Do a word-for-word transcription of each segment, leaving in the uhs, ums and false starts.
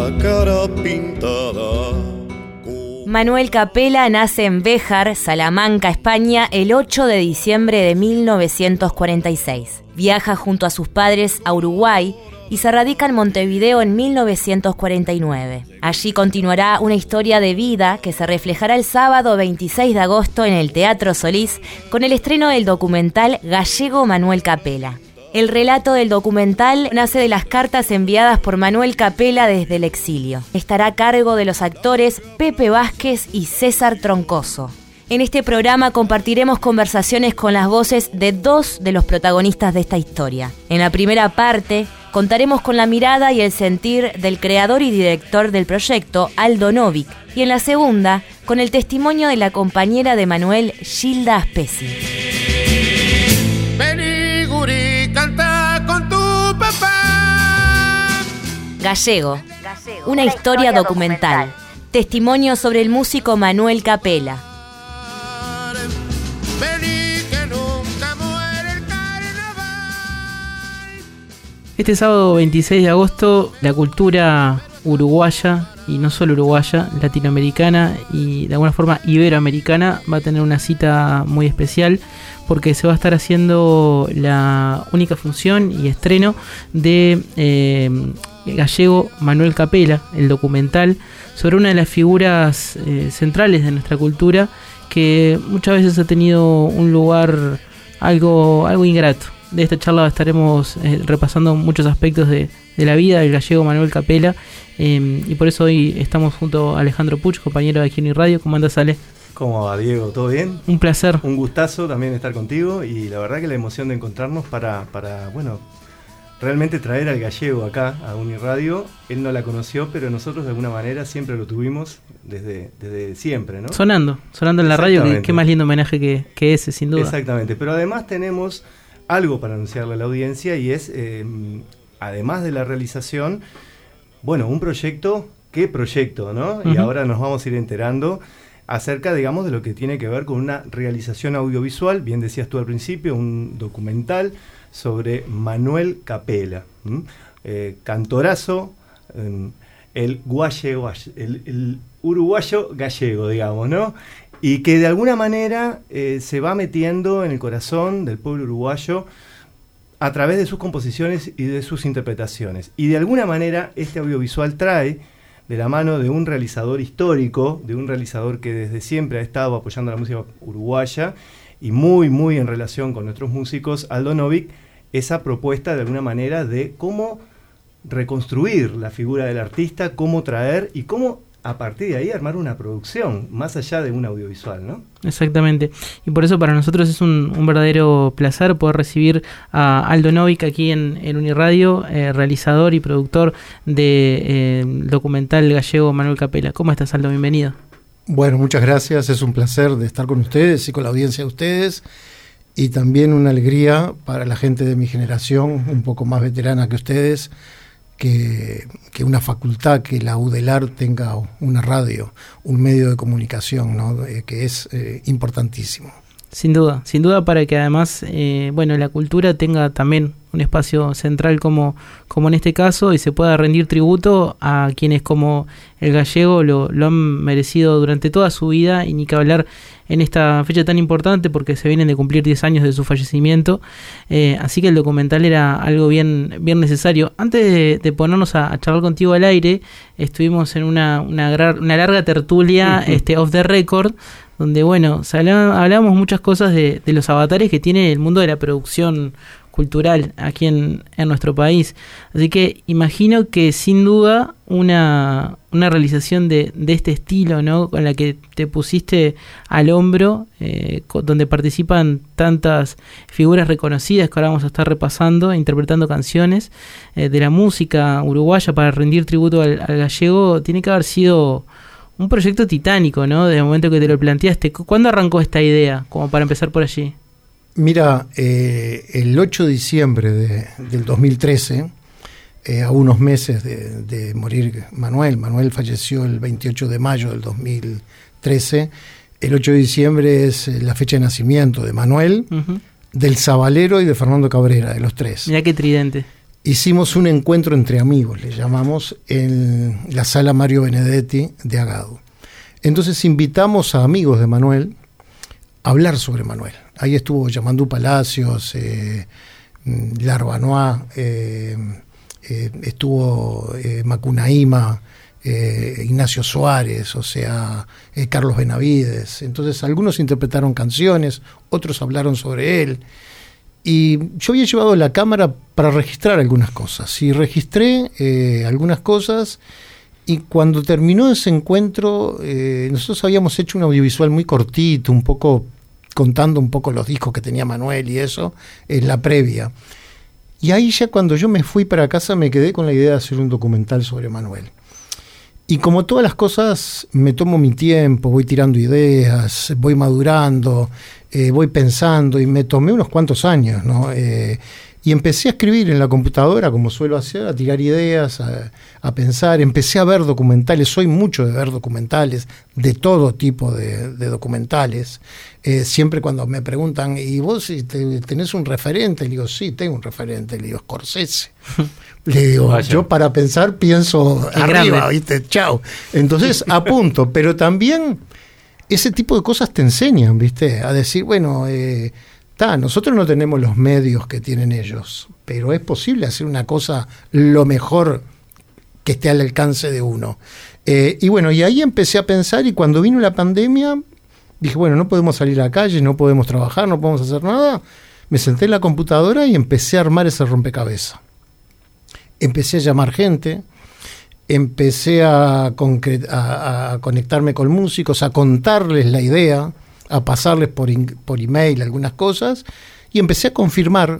la cara pintada. Manuel Capela nace en Béjar, Salamanca, España, el ocho de diciembre de mil novecientos cuarenta y seis. Viaja junto a sus padres a Uruguay y se radica en Montevideo en mil novecientos cuarenta y nueve. Allí continuará una historia de vida que se reflejará el sábado veintiséis de agosto en el Teatro Solís con el estreno del documental Gallego Manuel Capela. El relato del documental nace de las cartas enviadas por Manuel Capela desde el exilio. Estará a cargo de los actores Pepe Vázquez y César Troncoso. En este programa compartiremos conversaciones con las voces de dos de los protagonistas de esta historia. En la primera parte contaremos con la mirada y el sentir del creador y director del proyecto, Aldo Novik, y en la segunda con el testimonio de la compañera de Manuel, Gilda Aspesi. Vení, gurí, canta con tu papá. Gallego, una historia documental. Testimonio sobre el músico Manuel Capela. Este sábado veintiséis de agosto, la cultura uruguaya, y no solo uruguaya, latinoamericana y de alguna forma iberoamericana, va a tener una cita muy especial porque se va a estar haciendo la única función y estreno de eh, Gallego Manuel Capela, el documental sobre una de las figuras eh, centrales de nuestra cultura que muchas veces ha tenido un lugar algo, algo ingrato. De esta charla estaremos eh, repasando muchos aspectos de, de la vida del gallego Manuel Capela eh, y por eso hoy estamos junto a Alejandro Puch, compañero de aquí en Radio. ¿Cómo andas, Ale? ¿Cómo va, Diego? ¿Todo bien? Un placer. Un gustazo también estar contigo y la verdad que la emoción de encontrarnos para, para bueno, realmente traer al gallego acá a Uniradio. Él no la conoció, pero nosotros de alguna manera siempre lo tuvimos desde, desde siempre, ¿no? Sonando, sonando en la radio, qué, qué más lindo homenaje que, que ese, sin duda. Exactamente, pero además tenemos algo para anunciarle a la audiencia y es, eh, además de la realización, bueno, un proyecto, ¿qué proyecto, no? Uh-huh. Y ahora nos vamos a ir enterando acerca, digamos, de lo que tiene que ver con una realización audiovisual, bien decías tú al principio, un documental sobre Manuel Capela, ¿m? eh, cantorazo, eh, el, guayego, el, el uruguayo gallego, digamos, ¿no? Y que de alguna manera eh, se va metiendo en el corazón del pueblo uruguayo a través de sus composiciones y de sus interpretaciones. Y de alguna manera este audiovisual trae, de la mano de un realizador histórico, de un realizador que desde siempre ha estado apoyando la música uruguaya y muy, muy en relación con nuestros músicos, Aldo Novik, esa propuesta de alguna manera de cómo reconstruir la figura del artista, cómo traer y cómo a partir de ahí armar una producción, más allá de un audiovisual, ¿no? Exactamente. Y por eso para nosotros es un, un verdadero placer poder recibir a Aldo Novik aquí en, en Uniradio, eh, realizador y productor del de, eh, documental gallego Manuel Capela. ¿Cómo estás, Aldo? Bienvenido. Bueno, muchas gracias. Es un placer de estar con ustedes y con la audiencia de ustedes. Y también una alegría para la gente de mi generación, un poco más veterana que ustedes, Que, que una facultad, que la UDELAR tenga una radio, un medio de comunicación, ¿no? eh, que es eh, importantísimo. Sin duda, sin duda para que además eh, bueno, la cultura tenga también un espacio central como, como en este caso y se pueda rendir tributo a quienes como el gallego lo, lo han merecido durante toda su vida y ni que hablar en esta fecha tan importante porque se vienen de cumplir diez años de su fallecimiento, eh, así que el documental era algo bien, bien necesario. Antes de, de ponernos a, a charlar contigo al aire, estuvimos en una, una, gra- una larga tertulia uh-huh. este, off the record, donde bueno, hablamos, hablábamos muchas cosas de, de los avatares que tiene el mundo de la producción cultural aquí en, en nuestro país. Así que imagino que sin duda una, una realización de, de este estilo, ¿no? Con la que te pusiste al hombro, eh, con, donde participan tantas figuras reconocidas que ahora vamos a estar repasando, interpretando canciones eh, de la música uruguaya para rendir tributo al, al gallego, tiene que haber sido un proyecto titánico, ¿no? Desde el momento que te lo planteaste. ¿Cuándo arrancó esta idea? Como para empezar por allí. Mira, eh, el ocho de diciembre de, del dos mil trece, eh, a unos meses de, de morir Manuel, Manuel falleció el veintiocho de mayo del dos mil trece, el ocho de diciembre es la fecha de nacimiento de Manuel, uh-huh. del Sabalero y de Fernando Cabrera, de los tres. Mirá qué tridente. hicimos un encuentro entre amigos, le llamamos, en la sala Mario Benedetti de Agado. Entonces invitamos a amigos de Manuel a hablar sobre Manuel. Ahí estuvo Yamandú Palacios, eh, Larbanois, eh, eh, estuvo eh, Macunaíma, eh, Ignacio Suárez, o sea, eh, Carlos Benavides. Entonces algunos interpretaron canciones, otros hablaron sobre él. Y yo había llevado la cámara para registrar algunas cosas. Y registré eh, algunas cosas. Y cuando terminó ese encuentro, eh, nosotros habíamos hecho un audiovisual muy cortito, un poco contando un poco los discos que tenía Manuel y eso, en la previa. Y ahí ya cuando yo me fui para casa me quedé con la idea de hacer un documental sobre Manuel. Y como todas las cosas, me tomo mi tiempo, voy tirando ideas, voy madurando, eh, voy pensando, y me tomé unos cuantos años, ¿no? Eh, y empecé a escribir en la computadora, como suelo hacer, a tirar ideas, a, a pensar. Empecé a ver documentales, soy mucho de ver documentales, de todo tipo de, de documentales. Eh, siempre cuando me preguntan, ¿y vos te, tenés un referente? Le digo, sí, tengo un referente. Le digo, Scorsese. Le digo, Vaya. Yo para pensar pienso es arriba, grande. ¿Viste? Chao. Entonces apunto, pero también ese tipo de cosas te enseñan, ¿viste? A decir, bueno, eh, ta, nosotros no tenemos los medios que tienen ellos, pero es posible hacer una cosa lo mejor que esté al alcance de uno. Eh, y bueno, y ahí empecé a pensar, y cuando vino la pandemia, dije, bueno, no podemos salir a la calle, no podemos trabajar, no podemos hacer nada. Me senté en la computadora y empecé a armar ese rompecabezas. Empecé a llamar gente, empecé a, concre- a, a conectarme con músicos, a contarles la idea, a pasarles por, in- por email algunas cosas, y empecé a confirmar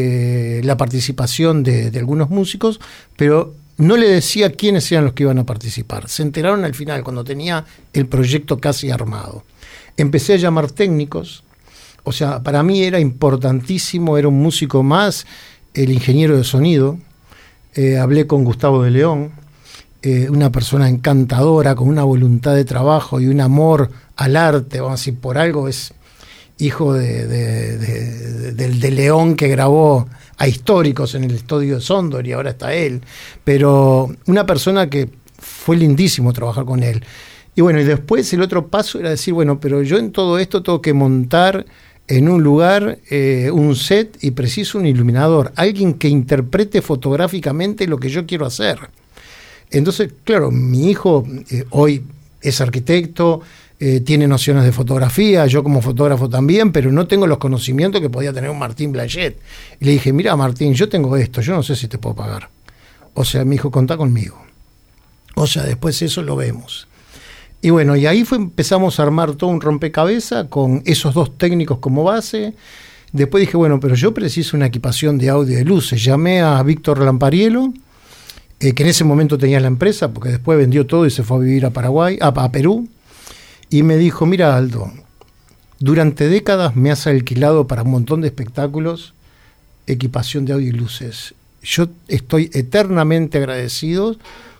eh, la participación de, de algunos músicos, pero no le decía quiénes eran los que iban a participar. Se enteraron al final, cuando tenía el proyecto casi armado. Empecé a llamar técnicos, o sea, para mí era importantísimo, era un músico más, el ingeniero de sonido. Eh, hablé con Gustavo de León, eh, una persona encantadora, con una voluntad de trabajo y un amor al arte, vamos a decir, por algo es hijo de, de, de, de, del de León, que grabó a Históricos en el estudio de Sondor, y ahora está él, pero una persona que fue lindísimo trabajar con él. Y bueno, y después el otro paso era decir, bueno, pero yo en todo esto tengo que montar en un lugar eh, un set, y preciso un iluminador, alguien que interprete fotográficamente lo que yo quiero hacer. Entonces, claro, mi hijo eh, hoy es arquitecto, eh, tiene nociones de fotografía, yo como fotógrafo también, pero no tengo los conocimientos que podía tener un Martín Blanchet. Y le dije, mira Martín, yo tengo esto, yo no sé si te puedo pagar. O sea, mi hijo, contá conmigo. O sea, después eso lo vemos. Y bueno, y ahí fue, empezamos a armar todo un rompecabezas con esos dos técnicos como base. Después dije, bueno, pero yo preciso una equipación de audio y de luces. Llamé a Víctor Lampariello, eh, que en ese momento tenía la empresa, porque después vendió todo y se fue a vivir a Paraguay, a, a Perú. Y me dijo, mira Aldo, durante décadas me has alquilado para un montón de espectáculos equipación de audio y luces. Yo estoy eternamente agradecido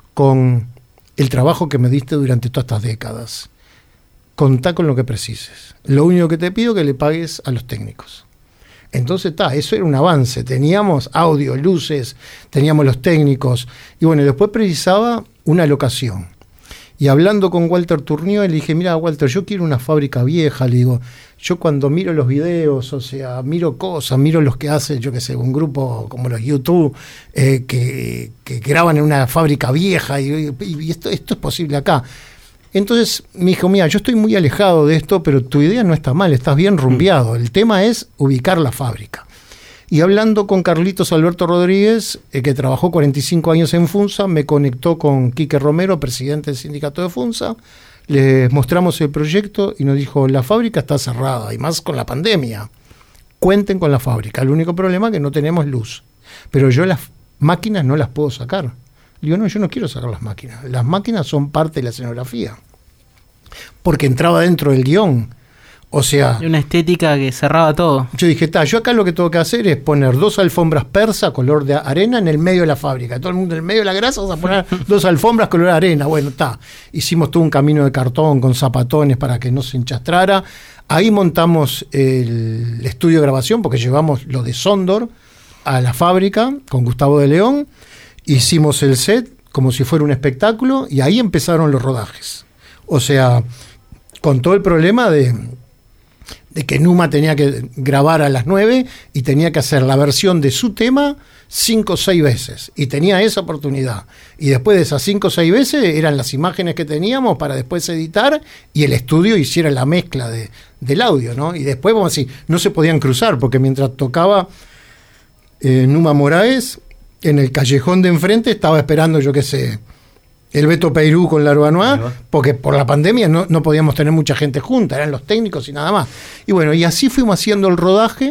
con el trabajo que me diste durante todas estas décadas. Contá con lo que precises. Lo único que te pido es que le pagues a los técnicos. Entonces, ta, eso era un avance. Teníamos audio, luces, teníamos los técnicos. Y bueno, después precisaba una locación. Y hablando con Walter Tournió, le dije, mira Walter, yo quiero una fábrica vieja. Le digo, yo cuando miro los videos, o sea, miro cosas, miro los que hace, yo qué sé, un grupo como los YouTube, eh, que, que graban en una fábrica vieja, y, y esto, esto es posible acá. Entonces me dijo, mira, yo estoy muy alejado de esto, pero tu idea no está mal, estás bien rumbeado. El tema es ubicar la fábrica. Y hablando con Carlitos Alberto Rodríguez, eh, que trabajó cuarenta y cinco años en FUNSA, me conectó con Quique Romero, presidente del sindicato de FUNSA. Les mostramos el proyecto y nos dijo, la fábrica está cerrada, y más con la pandemia. Cuenten con la fábrica. El único problema es que no tenemos luz. Pero yo las máquinas no las puedo sacar. Le digo, no, yo no quiero sacar las máquinas. Las máquinas son parte de la escenografía. Porque entraba dentro del guión. O sea, una estética que cerraba todo. Yo dije, ta, yo acá lo que tengo que hacer es poner dos alfombras persa color de arena en el medio de la fábrica. Todo el mundo en el medio de la grasa vas a poner dos alfombras color de arena. Bueno, está. Hicimos todo un camino de cartón con zapatones para que no se enchastrara. Ahí montamos el estudio de grabación porque llevamos lo de Sondor. a la fábrica con Gustavo de León, hicimos el set como si fuera un espectáculo y ahí empezaron los rodajes. O sea, con todo el problema de, de que Numa tenía que grabar a las nueve y tenía que hacer la versión de su tema cinco o seis veces. Y tenía esa oportunidad. Y después de esas cinco o seis veces eran las imágenes que teníamos para después editar y el estudio hiciera la mezcla de, del audio, ¿no? Y después, vamos a decir, no se podían cruzar porque mientras tocaba eh, Numa Moraes, en el callejón de enfrente estaba esperando, yo qué sé, el Beto Peirú con la Urbanoa, porque por la pandemia no, no podíamos tener mucha gente junta, eran los técnicos y nada más. Y bueno, y así fuimos haciendo el rodaje,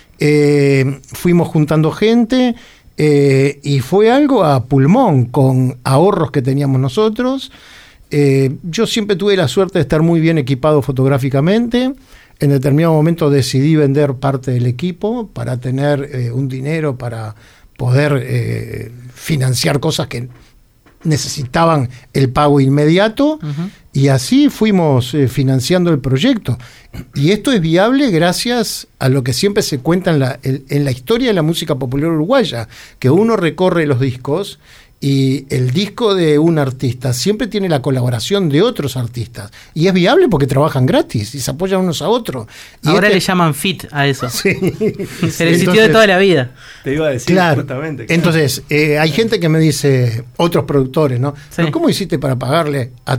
eh, fuimos juntando gente, eh, y fue algo a pulmón, con ahorros que teníamos nosotros. Eh, yo siempre tuve la suerte de estar muy bien equipado fotográficamente. En determinado momento decidí vender parte del equipo para tener eh, un dinero para poder eh, financiar cosas que necesitaban el pago inmediato, uh-huh. y así fuimos eh, financiando el proyecto. Y esto es viable gracias a lo que siempre se cuenta en la, en, en la historia de la música popular uruguaya, que uno recorre los discos y el disco de un artista siempre tiene la colaboración de otros artistas. Y es viable porque trabajan gratis y se apoyan unos a otros. Y ahora este... le llaman fit a eso. Sí. Se le existió de toda la vida. Te iba a decir, claro, justamente. Claro. Entonces, eh, hay gente que me dice, otros productores, ¿no? Sí. ¿Pero cómo hiciste para pagarle a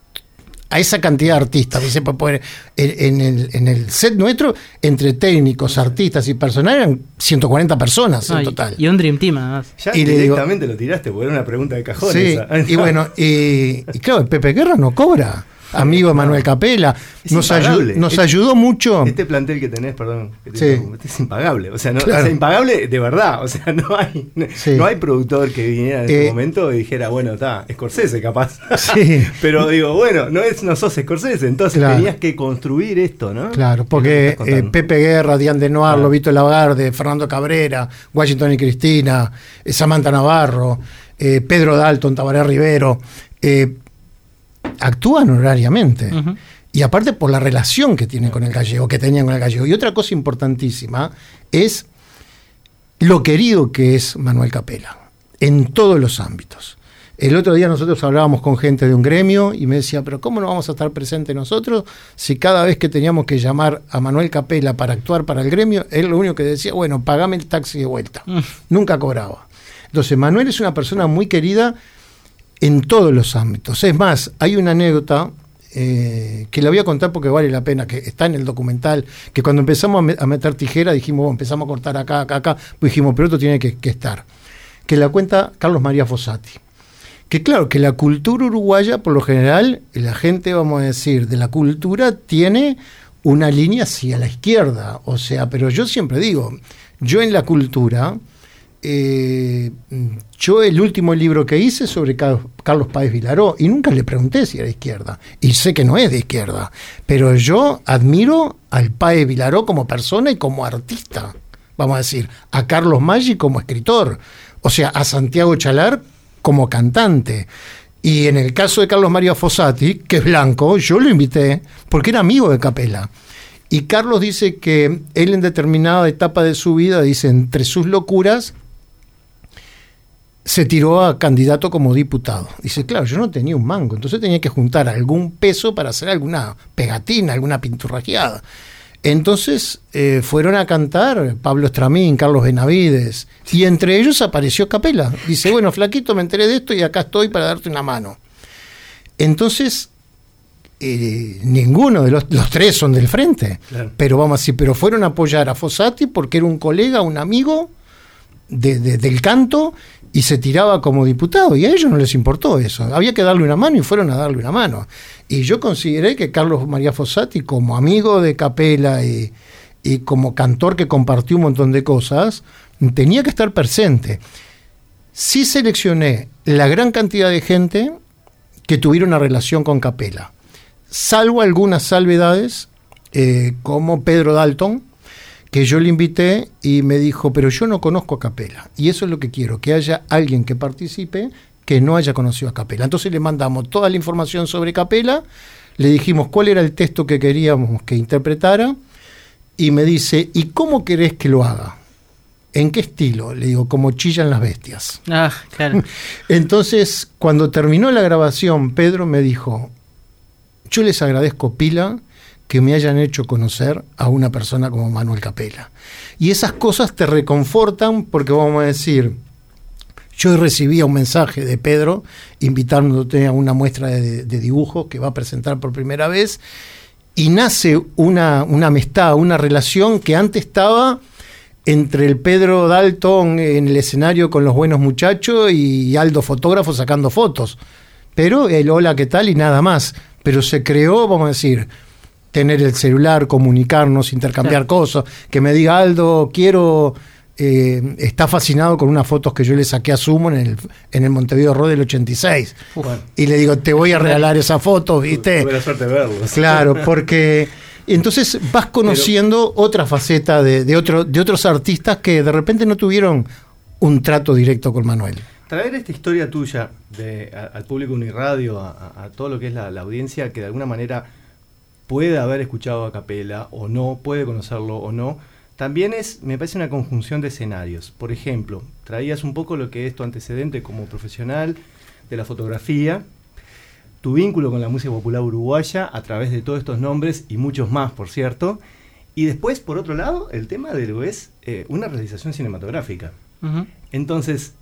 a esa cantidad de artistas? Dice, para poder, en, en, el, en el set nuestro, entre técnicos, artistas y personal, eran ciento cuarenta personas no, en total. Y un Dream Team, además. Ya y directamente digo, lo tiraste, porque era una pregunta de cajón. Sí, esa. Y bueno, y, y claro, Pepe Guerra no cobra. Amigo de Manuel Capela, nos, ayu- nos este, ayudó mucho. Este plantel que tenés, perdón, que te sí. digo, este es impagable. O sea, no, claro. o sea, impagable de verdad. O sea, no hay, sí. no hay productor que viniera en eh, ese momento y dijera, bueno, está, Scorsese capaz. Sí. Pero digo, bueno, no, es, no sos Scorsese, entonces claro. tenías que construir esto, ¿no? Claro, porque eh, Pepe Guerra, Diane de Noir, claro. Lobito Lagarde, Fernando Cabrera, Washington y Cristina, eh, Samantha Navarro, eh, Pedro Dalton, Tabaré Rivero, eh, actúan horariamente. Uh-huh. Y aparte por la relación que tienen con el gallego, que tenían con el gallego. Y otra cosa importantísima es lo querido que es Manuel Capela, en todos los ámbitos. El otro día nosotros hablábamos con gente de un gremio y me decía, pero ¿cómo no vamos a estar presentes nosotros si cada vez que teníamos que llamar a Manuel Capela para actuar para el gremio, él lo único que decía, bueno, pagame el taxi de vuelta. Uh-huh. Nunca cobraba. Entonces Manuel es una persona muy querida en todos los ámbitos. Es más, hay una anécdota eh, que la voy a contar porque vale la pena, que está en el documental, que cuando empezamos a, me- a meter tijera dijimos, bueno, empezamos a cortar acá, acá, acá, pues dijimos, pero esto tiene que, que estar. Que la cuenta Carlos María Fossati. Que claro, que la cultura uruguaya, por lo general, la gente, vamos a decir, de la cultura tiene una línea hacia la izquierda. O sea, pero yo siempre digo, yo en la cultura... Eh, yo el último libro que hice sobre Carlos Páez Vilaró y nunca le pregunté si era de izquierda y sé que no es de izquierda, pero yo admiro al Páez Vilaró como persona y como artista, vamos a decir, a Carlos Maggi como escritor, o sea, a Santiago Chalar como cantante. Y en el caso de Carlos María Fossati, que es blanco, yo lo invité porque era amigo de Capela. Y Carlos dice que él en determinada etapa de su vida, dice, entre sus locuras, se tiró a candidato como diputado. Dice, claro, yo no tenía un mango, entonces tenía que juntar algún peso para hacer alguna pegatina, alguna pinturrajeada. Entonces eh, fueron a cantar Pablo Estramín, Carlos Benavides, y entre ellos apareció Capela. Dice, bueno, flaquito, me enteré de esto y acá estoy para darte una mano. Entonces, eh, ninguno de los, los tres son del frente, claro. pero vamos a decir, pero fueron a apoyar a Fossati porque era un colega, un amigo de, de, del canto, y se tiraba como diputado, y a ellos no les importó eso. Había que darle una mano y fueron a darle una mano. Y yo consideré que Carlos María Fossati, como amigo de Capela y, y como cantor que compartió un montón de cosas, tenía que estar presente. Sí seleccioné la gran cantidad de gente que tuvieron una relación con Capela, salvo algunas salvedades, eh, como Pedro Dalton, que yo le invité y me dijo, pero yo no conozco a Capela, y eso es lo que quiero, que haya alguien que participe que no haya conocido a Capela. Entonces le mandamos toda la información sobre Capela, le dijimos cuál era el texto que queríamos que interpretara, y me dice, ¿y cómo querés que lo haga? ¿en qué estilo? Le digo, como chillan las bestias. Ah, claro. Entonces, cuando terminó la grabación, Pedro me dijo, yo les agradezco pila que me hayan hecho conocer a una persona como Manuel Capela. Y esas cosas te reconfortan porque vamos a decir, yo recibía un mensaje de Pedro invitándote a una muestra de, de dibujos que va a presentar por primera vez y nace una, una amistad, una relación que antes estaba entre el Pedro Dalton en el escenario con los buenos muchachos y Aldo fotógrafo sacando fotos. Pero el hola, ¿qué tal? Y nada más. Pero se creó, vamos a decir, tener el celular, comunicarnos, intercambiar claro. cosas, que me diga Aldo, quiero, eh, está fascinado con unas fotos que yo le saqué a Sumo en el, en el Montevideo Road del ochenta y seis. Bueno. Y le digo, te voy a regalar esas fotos, ¿viste? Tuve la suerte de verlos. Claro, porque entonces vas conociendo Pero, otra faceta de, de, otro, de otros artistas que de repente no tuvieron un trato directo con Manuel. Traer esta historia tuya de, a, al público Uniradio, a, a, a todo lo que es la, la audiencia que de alguna manera puede haber escuchado a Capela o no, puede conocerlo o no, también es, me parece, una conjunción de escenarios. Por ejemplo, traías un poco lo que es tu antecedente como profesional de la fotografía, tu vínculo con la música popular uruguaya a través de todos estos nombres y muchos más, por cierto, y después, por otro lado, el tema de lo que es eh, una realización cinematográfica. Uh-huh. Entonces,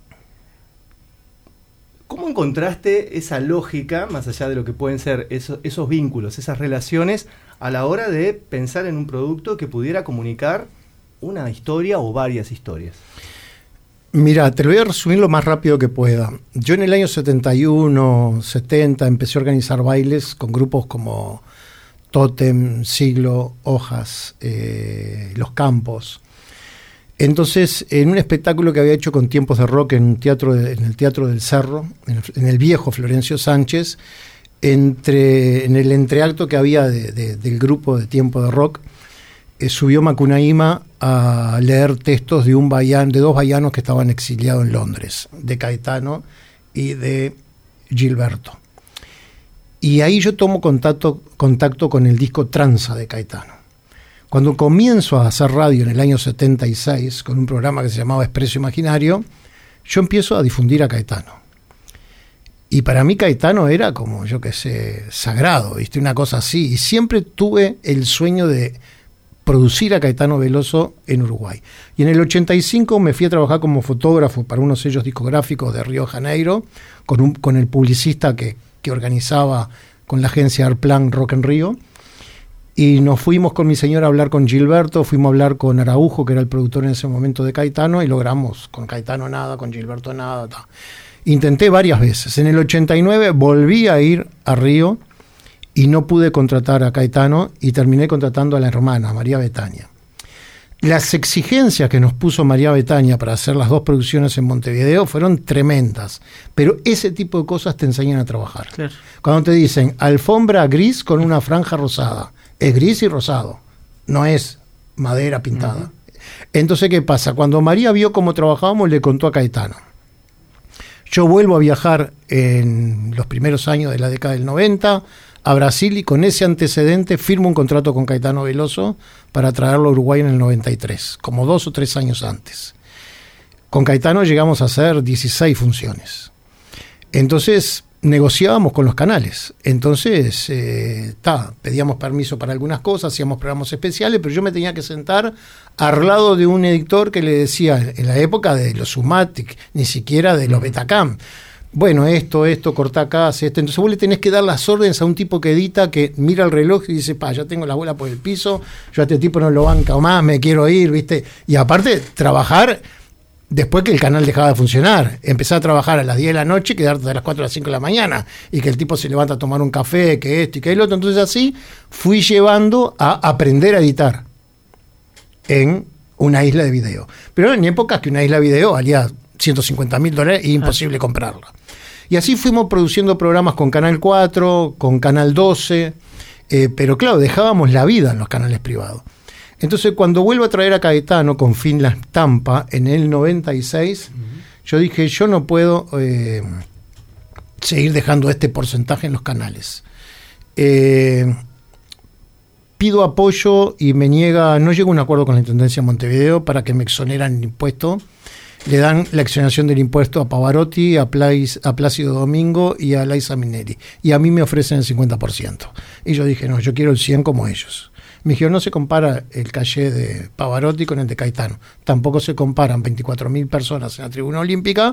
¿cómo encontraste esa lógica, más allá de lo que pueden ser esos, esos vínculos, esas relaciones, a la hora de pensar en un producto que pudiera comunicar una historia o varias historias? Mira, te lo voy a resumir lo más rápido que pueda. Yo en el año setenta y uno, setenta, empecé a organizar bailes con grupos como Tótem, Siglo, Hojas, eh, Los Campos. Entonces, en un espectáculo que había hecho con Tiempos de Rock en, un teatro de, en el Teatro del Cerro, en el, en el viejo Florencio Sánchez, entre, en el entreacto que había de, de, del grupo de Tiempo de Rock, eh, subió Macunaíma a leer textos de, un bahiano, de dos bahianos que estaban exiliados en Londres, de Caetano y de Gilberto. Y ahí yo tomo contacto, contacto con el disco Tranza de Caetano. Cuando comienzo a hacer radio en el año setenta y seis, con un programa que se llamaba Expreso Imaginario, yo empiezo a difundir a Caetano. Y para mí Caetano era como, yo qué sé, sagrado, ¿viste? Una cosa así. Y siempre tuve el sueño de producir a Caetano Veloso en Uruguay. Y en el ochenta y cinco me fui a trabajar como fotógrafo para unos sellos discográficos de Río de Janeiro, con, un, con el publicista que, que organizaba con la agencia Arplan Rock en Río. Y nos fuimos con mi señora a hablar con Gilberto, fuimos a hablar con Araujo, que era el productor en ese momento de Caetano, y logramos con Caetano nada, con Gilberto nada. Ta. Intenté varias veces. En el ochenta y nueve volví a ir a Río y no pude contratar a Caetano y terminé contratando a la hermana, María Betania. Las exigencias que nos puso María Betania para hacer las dos producciones en Montevideo fueron tremendas, pero ese tipo de cosas te enseñan a trabajar. Claro. Cuando te dicen alfombra gris con una franja rosada, es gris y rosado, no es madera pintada. Uh-huh. Entonces, ¿qué pasa? Cuando María vio cómo trabajábamos, le contó a Caetano. Yo vuelvo a viajar en los primeros años de la década del noventa a Brasil y con ese antecedente firmo un contrato con Caetano Veloso para traerlo a Uruguay en el noventa y tres, como dos o tres años antes. Con Caetano llegamos a hacer dieciséis funciones. Entonces negociábamos con los canales. Entonces, eh, ta, pedíamos permiso para algunas cosas, hacíamos programas especiales, pero yo me tenía que sentar al lado de un editor que le decía, en la época de los Sumatic, ni siquiera de los Betacam, bueno, esto, esto, cortá acá, hace esto. Entonces vos le tenés que dar las órdenes a un tipo que edita, que mira el reloj y dice, pa, ya tengo la bola por el piso, yo a este tipo no lo banca más, me quiero ir, ¿viste? Y aparte, trabajar después que el canal dejaba de funcionar. Empezar a trabajar a las diez de la noche y quedarte a las cuatro a las cinco de la mañana. Y que el tipo se levanta a tomar un café, que esto y que el otro. Entonces así fui llevando a aprender a editar en una isla de video. Pero en épocas que una isla de video valía ciento cincuenta mil dólares y imposible ah. comprarla. Y así fuimos produciendo programas con Canal cuatro, con Canal doce, eh, pero claro, dejábamos la vida en los canales privados. Entonces, cuando vuelvo a traer a Caetano con Fin La Estampa en el noventa y seis, uh-huh. yo dije, yo no puedo eh, seguir dejando este porcentaje en los canales. Eh, pido apoyo y me niega, no llego a un acuerdo con la Intendencia de Montevideo para que me exoneran el impuesto. Le dan la exoneración del impuesto a Pavarotti, a, Plais, a Plácido Domingo y a Laisa Mineri. Y a mí me ofrecen el cincuenta por ciento. Y yo dije, no, yo quiero el cien por ciento como ellos. Me dijeron, no se compara el caché de Pavarotti con el de Caetano. Tampoco se comparan veinticuatro mil personas en la tribuna olímpica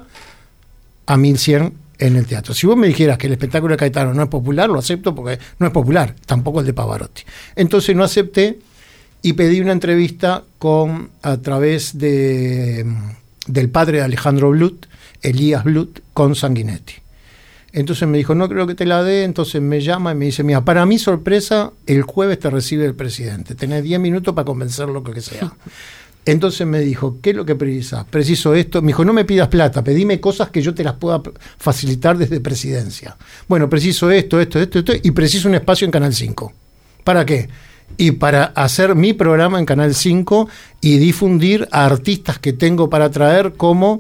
a mil cien en el teatro. Si vos me dijeras que el espectáculo de Caetano no es popular, lo acepto porque no es popular, tampoco el de Pavarotti. Entonces no acepté y pedí una entrevista con, a través de, del padre de Alejandro Blut, Elías Blut, con Sanguinetti. Entonces me dijo, no creo que te la dé, entonces me llama y me dice, mira, para mi sorpresa, el jueves te recibe el presidente, tenés diez minutos para convencerlo, lo que sea. Entonces me dijo, ¿qué es lo que precisas? Preciso esto. Me dijo, no me pidas plata, pedime cosas que yo te las pueda facilitar desde presidencia. Bueno, preciso esto, esto, esto, esto, y preciso un espacio en Canal cinco. ¿Para qué? Y para hacer mi programa en Canal cinco y difundir a artistas que tengo para traer como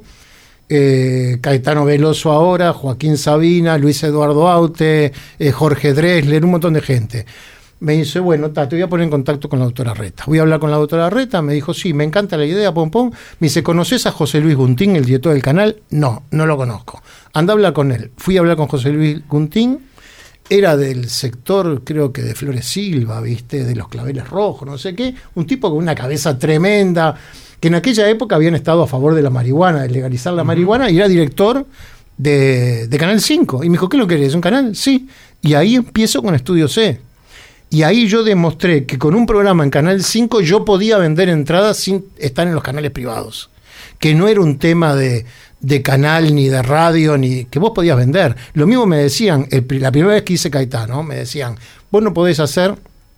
eh, Caetano Veloso ahora, Joaquín Sabina, Luis Eduardo Aute, eh, Jorge Drexler, un montón de gente. Me dice, bueno, ta, te voy a poner en contacto con la doctora Reta. Voy a hablar con la doctora Reta. Me dijo, sí, me encanta la idea, pom, pom. Me dice, ¿conoces a José Luis Guntín, el director del canal? No, no lo conozco. Anda a hablar con él. Fui a hablar con José Luis Guntín. Era del sector, creo que de Flores Silva, ¿viste? De los Claveles Rojos, no sé qué. Un tipo con una cabeza tremenda, que en aquella época habían estado a favor de la marihuana, de legalizar la uh-huh. marihuana, y era director de, de Canal cinco. Y me dijo, ¿qué lo querés? ¿Un canal? Sí. Y ahí empiezo con Estudio C. Y ahí yo demostré que con un programa en Canal cinco yo podía vender entradas sin estar en los canales privados. Que no era un tema de, de canal, ni de radio, ni que vos podías vender. Lo mismo me decían, el, la primera vez que hice Caetano, me decían, vos no podés hacer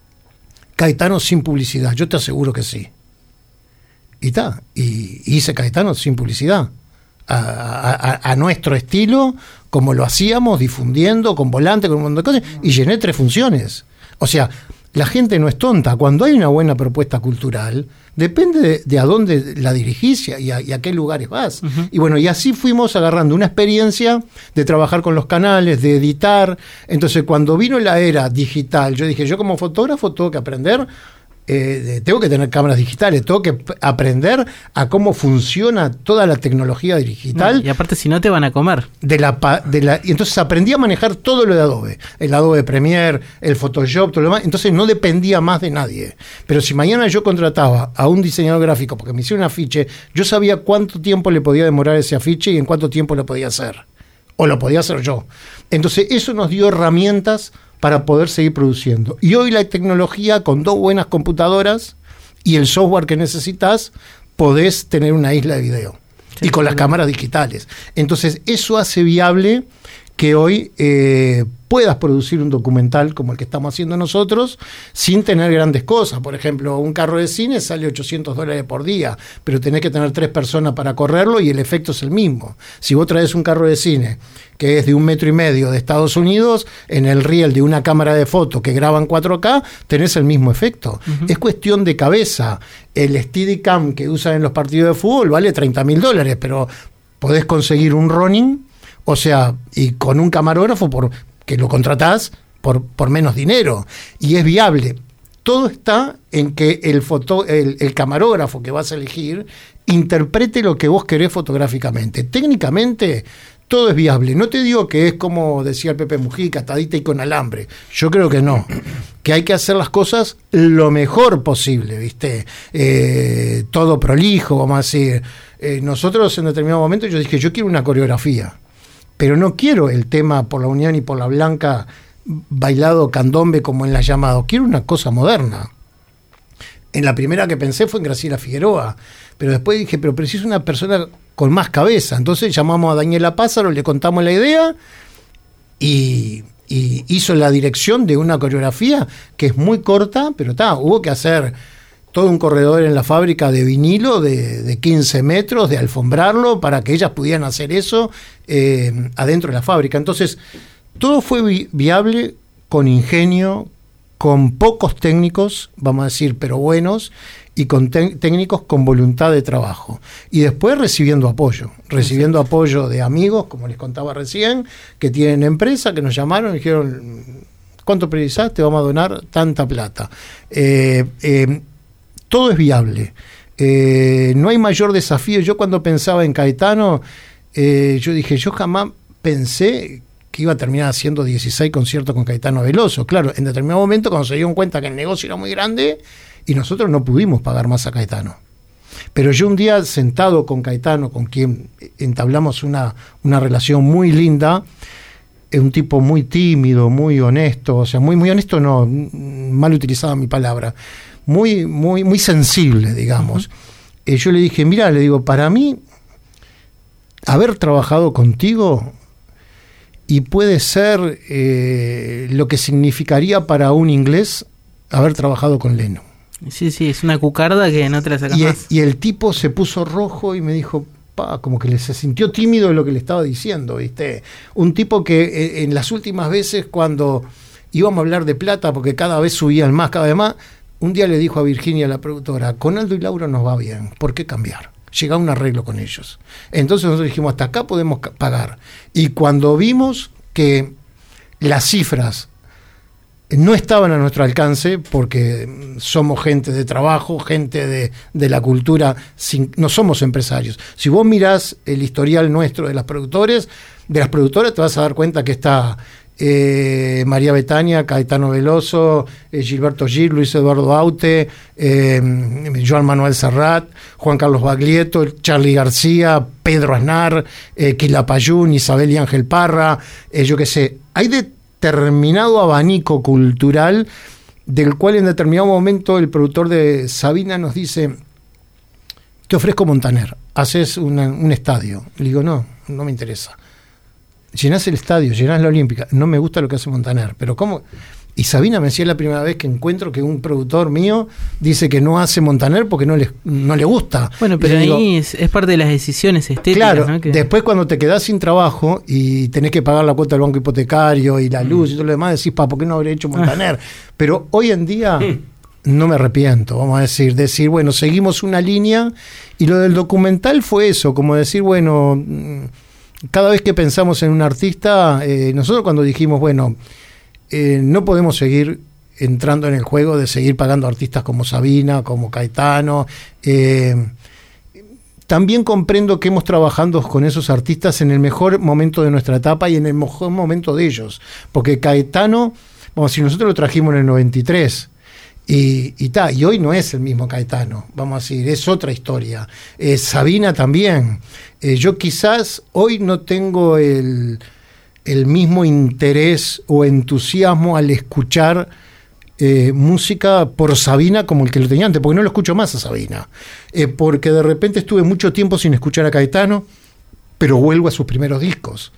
Caetano sin publicidad. Yo te aseguro que sí. Y está, y hice Caetano sin publicidad. A, a, a nuestro estilo, como lo hacíamos, difundiendo, con volante, con un montón de cosas, y llené tres funciones. O sea, la gente no es tonta. Cuando hay una buena propuesta cultural, depende de, de a dónde la dirigís y a, y a qué lugares vas. Uh-huh. Y bueno, y así fuimos agarrando una experiencia de trabajar con los canales, de editar. Entonces, cuando vino la era digital, yo dije, yo como fotógrafo tengo que aprender, eh, tengo que tener cámaras digitales, tengo que p- aprender a cómo funciona toda la tecnología digital. No, y aparte, si no, te van a comer. De la, de la, y entonces aprendí a manejar todo lo de Adobe, el Adobe Premiere, el Photoshop, todo lo demás. Entonces no dependía más de nadie. Pero si mañana yo contrataba a un diseñador gráfico porque me hiciera un afiche, yo sabía cuánto tiempo le podía demorar ese afiche y en cuánto tiempo lo podía hacer. O lo podía hacer yo. Entonces eso nos dio herramientas para poder seguir produciendo. Y hoy la tecnología, con dos buenas computadoras y el software que necesitas, podés tener una isla de video. Sí, y con las cámaras digitales. Entonces, eso hace viable que hoy eh, puedas producir un documental como el que estamos haciendo nosotros sin tener grandes cosas. Por ejemplo, un carro de cine sale ochocientos dólares por día, pero tenés que tener tres personas para correrlo y el efecto es el mismo. Si vos traes un carro de cine que es de un metro y medio de Estados Unidos, en el reel de una cámara de foto que graba en cuatro K, tenés el mismo efecto. Uh-huh. Es cuestión de cabeza. El Steadicam que usan en los partidos de fútbol vale treinta mil dólares, pero podés conseguir un Ronin, o sea, y con un camarógrafo por, que lo contratás por, por menos dinero. Y es viable. Todo está en que el, foto, el, el camarógrafo que vas a elegir interprete lo que vos querés fotográficamente. Técnicamente todo es viable. No te digo que es como decía el Pepe Mujica, atadita y con alambre. Yo creo que no. Que hay que hacer las cosas lo mejor posible, ¿viste? Eh, todo prolijo, vamos a decir. Eh, nosotros en determinado momento yo dije, yo quiero una coreografía, pero no quiero el tema por la Unión y por la Blanca bailado candombe como en La Llamado. Quiero una cosa moderna. En la primera que pensé fue en Graciela Figueroa, pero después dije, pero preciso una persona con más cabeza. Entonces llamamos a Daniela Pázaro, le contamos la idea y, y hizo la dirección de una coreografía que es muy corta, pero está, hubo que hacer todo un corredor en la fábrica de vinilo de, de quince metros, de alfombrarlo para que ellas pudieran hacer eso eh, adentro de la fábrica. Entonces, todo fue vi- viable con ingenio, con pocos técnicos, vamos a decir, pero buenos, y con te- técnicos con voluntad de trabajo. Y después recibiendo apoyo, recibiendo apoyo de amigos, como les contaba recién, que tienen empresa, que nos llamaron y dijeron, ¿Cuánto priorizás? Te vamos a donar tanta plata. Eh, eh, todo es viable. Eh, no hay mayor desafío. Yo cuando pensaba en Caetano, eh, yo dije, yo jamás pensé que iba a terminar haciendo dieciséis conciertos con Caetano Veloso. Claro, en determinado momento cuando se dieron cuenta que el negocio era muy grande y nosotros no pudimos pagar más a Caetano. Pero yo un día sentado con Caetano, con quien entablamos una, una relación muy linda, es un tipo muy tímido, muy honesto, o sea, muy, muy honesto no, mal utilizada mi palabra, muy, muy, muy sensible, digamos. Uh-huh. Eh, yo le dije, mira, le digo, para mí, haber trabajado contigo y puede ser eh, lo que significaría para un inglés haber trabajado con Lennon. Sí, sí, es una cucarda que no te la sacas y, más. Y el tipo se puso rojo y me dijo, pa, como que le, se sintió tímido de lo que le estaba diciendo, ¿viste? Un tipo que eh, en las últimas veces cuando íbamos a hablar de plata, porque cada vez subían más, cada vez más, un día le dijo a Virginia, la productora, con Aldo y Lauro nos va bien, ¿por qué cambiar? Llega a un arreglo con ellos. Entonces nosotros dijimos, hasta acá podemos pagar. Y cuando vimos que las cifras no estaban a nuestro alcance, porque somos gente de trabajo, gente de, de la cultura, sin, no somos empresarios. Si vos mirás el historial nuestro de las productores, de las productoras, te vas a dar cuenta que está eh, María Betania, Caetano Veloso, eh, Gilberto Gil, Luis Eduardo Aute, eh, Joan Manuel Serrat, Juan Carlos Baglietto, Charly García, Pedro Aznar, eh, Quilapayún, Isabel y Ángel Parra, eh, yo qué sé, hay de determinado abanico cultural del cual en determinado momento el productor de Sabina nos dice, te ofrezco Montaner, haces una, un estadio. Le digo, no, no me interesa. Llenás el estadio, llenás la Olímpica, no me gusta lo que hace Montaner, pero ¿cómo? Y Sabina me decía, es la primera vez que encuentro que un productor mío dice que no hace Montaner porque no le, no le gusta. Bueno, pero ahí digo, es, es parte de las decisiones estéticas. Claro, ¿no? Que... después cuando te quedás sin trabajo y tenés que pagar la cuota del banco hipotecario y la luz mm. y todo lo demás, decís, pa, ¿por qué no habré hecho Montaner? Ah. Pero hoy en día no me arrepiento, vamos a decir, decir, bueno, seguimos una línea, y lo del documental fue eso, como decir, bueno, cada vez que pensamos en un artista, eh, nosotros cuando dijimos, bueno, Eh, no podemos seguir entrando en el juego de seguir pagando artistas como Sabina, como Caetano. Eh, también comprendo que hemos trabajado con esos artistas en el mejor momento de nuestra etapa y en el mejor momento de ellos. Porque Caetano, vamos a decir, nosotros lo trajimos en el noventa y tres. Y, y, ta, y hoy no es el mismo Caetano, vamos a decir, es otra historia. Eh, Sabina también. Eh, yo quizás hoy no tengo el... el mismo interés o entusiasmo al escuchar eh, música por Sabina como el que lo tenía antes, porque no lo escucho más a Sabina, eh, porque de repente estuve mucho tiempo sin escuchar a Caetano, pero vuelvo a sus primeros discos.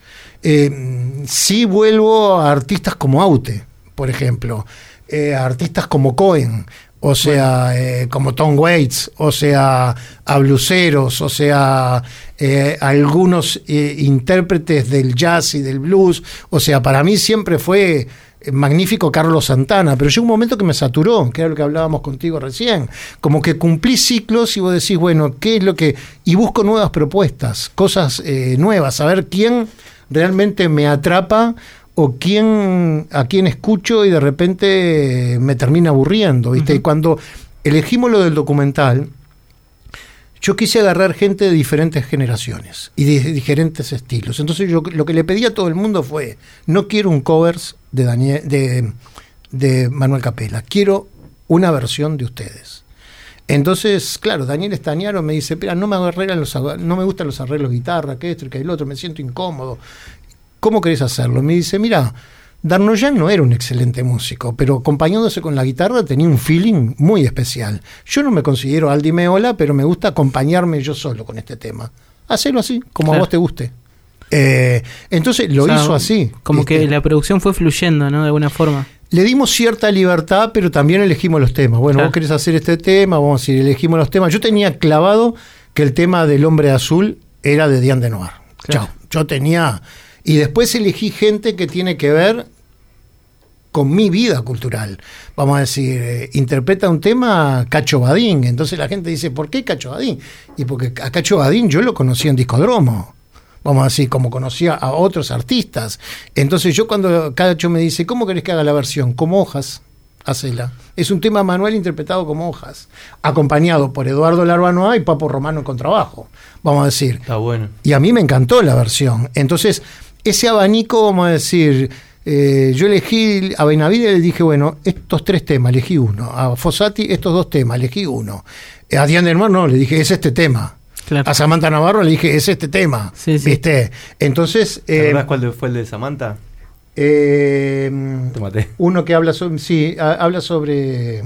Eh, sí vuelvo a artistas como Aute, por ejemplo, eh, a artistas como Cohen, o sea, eh, como Tom Waits, o sea, a bluseros, o sea, eh, algunos eh, intérpretes del jazz y del blues. O sea, para mí siempre fue magnífico Carlos Santana, pero llegó un momento que me saturó, que era lo que hablábamos contigo recién. Como que cumplí ciclos y vos decís, bueno, ¿qué es lo que...? Y busco nuevas propuestas, cosas eh, nuevas, a ver quién realmente me atrapa o quién, a quién escucho y de repente me termina aburriendo, ¿viste? Uh-huh. Y cuando elegimos lo del documental, yo quise agarrar gente de diferentes generaciones y de diferentes estilos. Entonces yo lo que le pedí a todo el mundo fue, no quiero un covers de, Daniel, de, de Manuel Capela, quiero una versión de ustedes. Entonces, claro, Daniel Estañaro me dice, mira, no me arreglan los, no me gustan los arreglos de guitarra, que esto y que el otro, me siento incómodo. ¿Cómo querés hacerlo? Me dice, mira, Darnoyan no era un excelente músico, pero acompañándose con la guitarra tenía un feeling muy especial. Yo no me considero Aldi Meola, pero me gusta acompañarme yo solo con este tema. Hacelo así, como claro. a vos te guste. Eh, entonces lo o sea, hizo así. Como este, que la producción fue fluyendo, ¿no? De alguna forma. Le dimos cierta libertad, pero también elegimos los temas. Bueno, claro. vos querés hacer este tema, vamos a decir, elegimos los temas. Yo tenía clavado que el tema del Hombre Azul era de Diane Denoir. Claro. Chao. Yo tenía... Y después elegí gente que tiene que ver con mi vida cultural. Vamos a decir, eh, interpreta un tema Cacho Badín. Entonces la gente dice, ¿por qué Cacho Badín? Y porque a Cacho Badín yo lo conocí en Discodromo. vamos a decir, como conocía a otros artistas. Entonces yo cuando Cacho me dice, ¿cómo querés que haga la versión? Como hojas, hacela. Es un tema Manuel interpretado como hojas, acompañado por Eduardo Larbanoa y Papo Romano en contrabajo, vamos a decir. Está bueno. Y a mí me encantó la versión. Entonces, ese abanico, vamos a decir, eh, yo elegí a Benavides y le dije, bueno, estos tres temas, elegí uno. A Fossati, estos dos temas, elegí uno. A Diane Delmar, no, le dije, es este tema. Claro. A Samantha Navarro le dije, es este tema. Sí, sí. ¿Viste? Entonces. ¿Te acordás eh, cuál fue el de Samantha? Eh, Te maté. Uno que habla sobre. Sí, a, habla sobre.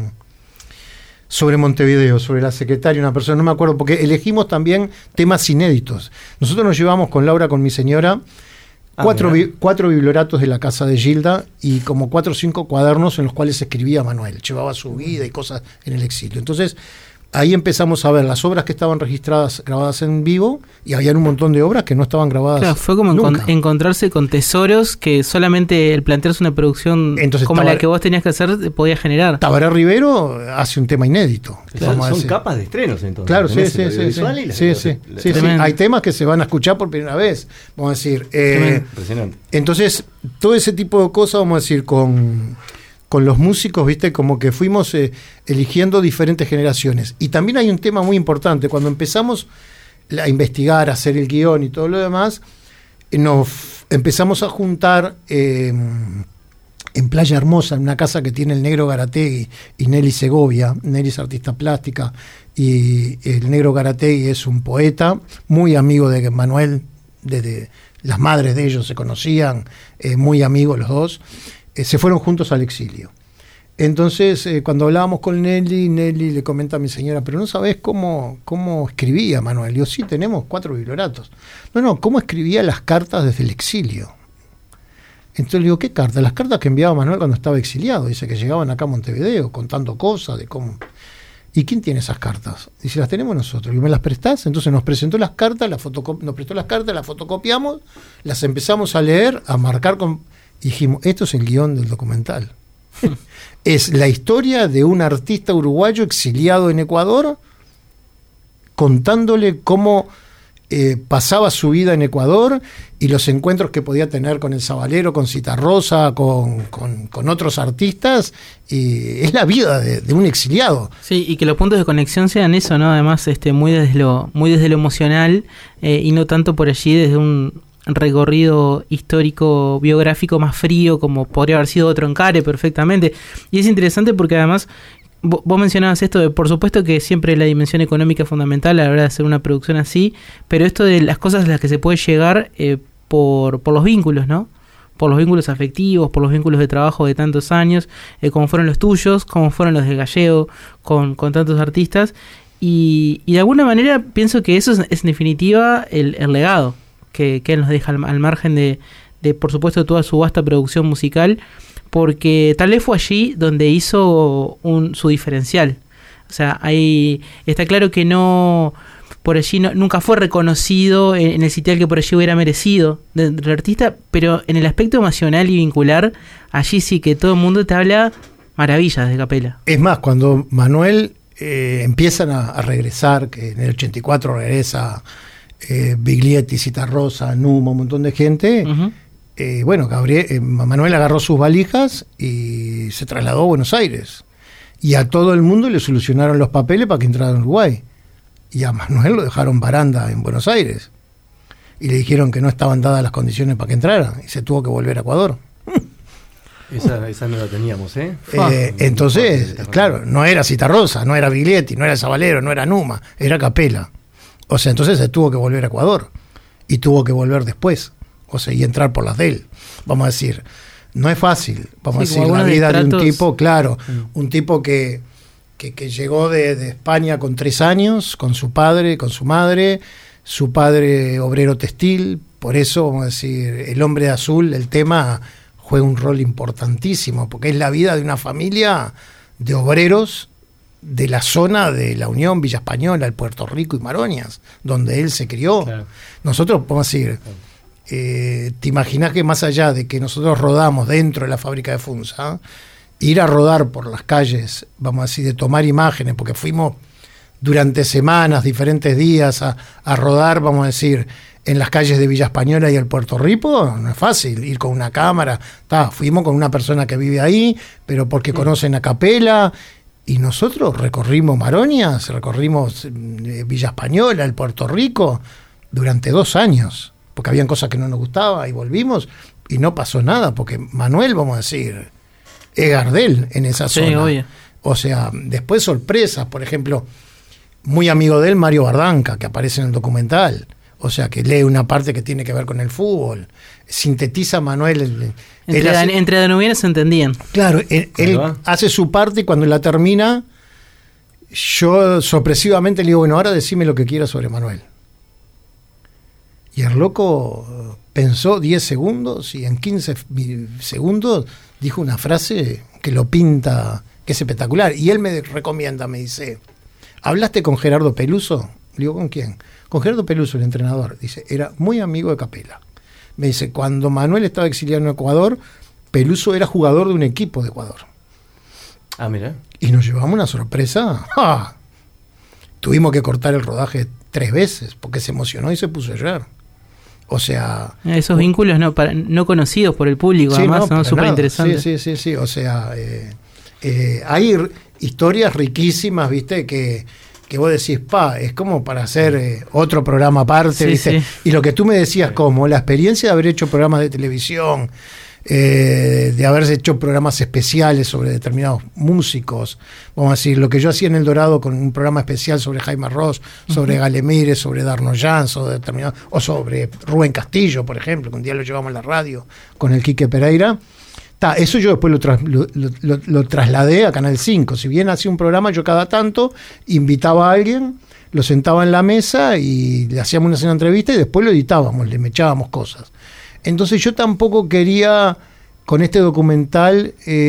Sobre Montevideo, sobre la secretaria, una persona, no me acuerdo, porque elegimos también temas inéditos. Nosotros nos llevamos con Laura, con mi señora, ah, cuatro, bi, cuatro biblioratos de la casa de Gilda y como cuatro o cinco cuadernos en los cuales escribía Manuel. Llevaba su vida y cosas en el exilio. Entonces. Ahí empezamos a ver las obras que estaban registradas, grabadas en vivo, y había un montón de obras que no estaban grabadas. Claro, fue como encont- encontrarse con tesoros que solamente el plantearse una producción Entonces, como Tabaré, la que vos tenías que hacer podía generar. Tabaré Rivero hace un tema inédito. Son, son capas de estrenos entonces. Claro, sí, sí, sí, sí, la, sí, la, sí, la, sí, sí. Hay temas que se van a escuchar por primera vez, vamos a decir. Eh, Impresionante. Entonces, todo ese tipo de cosas, vamos a decir, con... con los músicos, viste, como que fuimos eh, eligiendo diferentes generaciones. Y también hay un tema muy importante, cuando empezamos a investigar, a hacer el guión y todo lo demás, eh, nos empezamos a juntar eh, en Playa Hermosa, en una casa que tiene el Negro Garategui y Nelly Segovia. Nelly es artista plástica y el Negro Garategui es un poeta, muy amigo de Manuel, desde las madres de ellos se conocían, eh, muy amigos los dos. Se fueron juntos al exilio. Entonces, eh, cuando hablábamos con Nelly, Nelly le comenta a mi señora, pero no sabés cómo, cómo escribía Manuel. Yo, sí, tenemos cuatro biblioratos. No, no, cómo escribía las cartas desde el exilio. Entonces le digo, ¿qué cartas? Las cartas que enviaba Manuel cuando estaba exiliado. Dice que llegaban acá a Montevideo contando cosas de cómo... ¿Y quién tiene esas cartas? Dice, las tenemos nosotros. ¿Y me las prestás? Entonces nos presentó las cartas, las fotocop- nos prestó las cartas, las fotocopiamos, las empezamos a leer, a marcar con... Y dijimos, esto es el guión del documental. Es la historia de un artista uruguayo exiliado en Ecuador, contándole cómo eh, pasaba su vida en Ecuador y los encuentros que podía tener con el Sabalero, con Citarrosa, con, con, con otros artistas. Y es la vida de, de un exiliado. Sí, y que los puntos de conexión sean eso, ¿no? Además, este, muy desde lo, muy desde lo emocional eh, y no tanto por allí desde un recorrido histórico biográfico más frío como podría haber sido otro Encare perfectamente. Y es interesante porque además vos, vos mencionabas esto de, por supuesto que siempre la dimensión económica es fundamental a la hora de hacer una producción así, pero esto de las cosas a las que se puede llegar eh, por, por los vínculos, ¿no? Por los vínculos afectivos, por los vínculos de trabajo de tantos años, eh, como fueron los tuyos, como fueron los de Gallego, con, con tantos artistas, y, y de alguna manera pienso que eso es, es en definitiva el, el legado Que, que él nos deja al, al margen de, de, por supuesto, toda su vasta producción musical, porque tal vez fue allí donde hizo un, su diferencial. O sea, ahí está claro que no, por allí no, nunca fue reconocido en, en el sitial que por allí hubiera merecido del de artista, pero en el aspecto emocional y vincular, allí sí que todo el mundo te habla maravillas de Capela. Es más, cuando Manuel eh, empiezan a, a regresar, que en el ochenta y cuatro regresa... Eh, Biglietti, Citarrosa, Numa, un montón de gente. Uh-huh. eh, bueno, Gabriel, eh, Manuel agarró sus valijas y se trasladó a Buenos Aires. Y a todo el mundo le solucionaron los papeles para que entrara en Uruguay. Y a Manuel lo dejaron baranda en Buenos Aires. Y le dijeron que no estaban dadas las condiciones para que entrara. Y se tuvo que volver a Ecuador. Esa, esa no la teníamos, ¿eh? eh entonces, claro, no era Citarrosa, no era Biglietti, no era Sabalero, no era Numa, era Capela. O sea, entonces se tuvo que volver a Ecuador y tuvo que volver después, o sea, y entrar por las de él. Vamos a decir, no es fácil, vamos sí, a decir, la vida de, de un tipo, claro, mm. un tipo que, que, que llegó de, de España con tres años, con su padre, con su madre, su padre obrero textil, por eso, vamos a decir, El hombre de azul, el tema juega un rol importantísimo, porque es la vida de una familia de obreros de la zona de la Unión, Villa Española, el Puerto Rico y Maroñas, donde él se crió. Claro. Nosotros, podemos decir, claro. eh, te imaginas que más allá de que nosotros rodamos dentro de la fábrica de Funza, ir a rodar por las calles, vamos a decir, de tomar imágenes, porque fuimos durante semanas, diferentes días, a, a rodar, vamos a decir, en las calles de Villa Española y el Puerto Rico, no es fácil ir con una cámara. Ta, fuimos con una persona que vive ahí, pero porque mm. conocen a Capela. Y nosotros recorrimos Maronias, recorrimos eh, Villa Española, el Puerto Rico, durante dos años, porque habían cosas que no nos gustaban y volvimos y no pasó nada, porque Manuel, vamos a decir, es Gardel en esa sí, zona. Obvio. O sea, después sorpresas, por ejemplo, muy amigo de él, Mario Bardanca, que aparece en el documental. O sea, que lee una parte que tiene que ver con el fútbol. Sintetiza Manuel. El, entre, hace, entre danubianos se entendían. Claro, él, él hace su parte y cuando la termina, yo sorpresivamente le digo, bueno, ahora decime lo que quieras sobre Manuel. Y el loco pensó diez segundos y en quince segundos dijo una frase que lo pinta, que es espectacular. Y él me recomienda, me dice, ¿hablaste con Gerardo Peluso? Le digo, ¿con quién? Con Gerardo Peluso, el entrenador. Dice, era muy amigo de Capela. Me dice, cuando Manuel estaba exiliado en Ecuador, Peluso era jugador de un equipo de Ecuador. Ah, mira. Y nos llevamos una sorpresa. ¡Ah! Tuvimos que cortar el rodaje tres veces porque se emocionó y se puso a llorar. O sea... Esos vínculos no para, no conocidos por el público, sí, además, no, ¿no? Súper interesantes. Sí, sí, sí, sí. O sea, eh, eh, hay r- historias riquísimas, ¿viste? Que... que vos decís, pa, es como para hacer eh, otro programa aparte, sí, ¿viste? Sí. Y lo que tú me decías, como la experiencia de haber hecho programas de televisión, eh, de haber hecho programas especiales sobre determinados músicos, vamos a decir, lo que yo hacía en El Dorado con un programa especial sobre Jaime Ross, sobre uh-huh. Galemire, sobre Darnoyan, sobre determinados, o sobre Rubén Castillo, por ejemplo, que un día lo llevamos a la radio con el Quique Pereira. Ta, eso yo después lo, tras, lo, lo, lo, lo trasladé a Canal cinco. Si bien hacía un programa, yo cada tanto invitaba a alguien, lo sentaba en la mesa y le hacíamos una entrevista y después lo editábamos, le mechábamos cosas. Entonces yo tampoco quería, con este documental,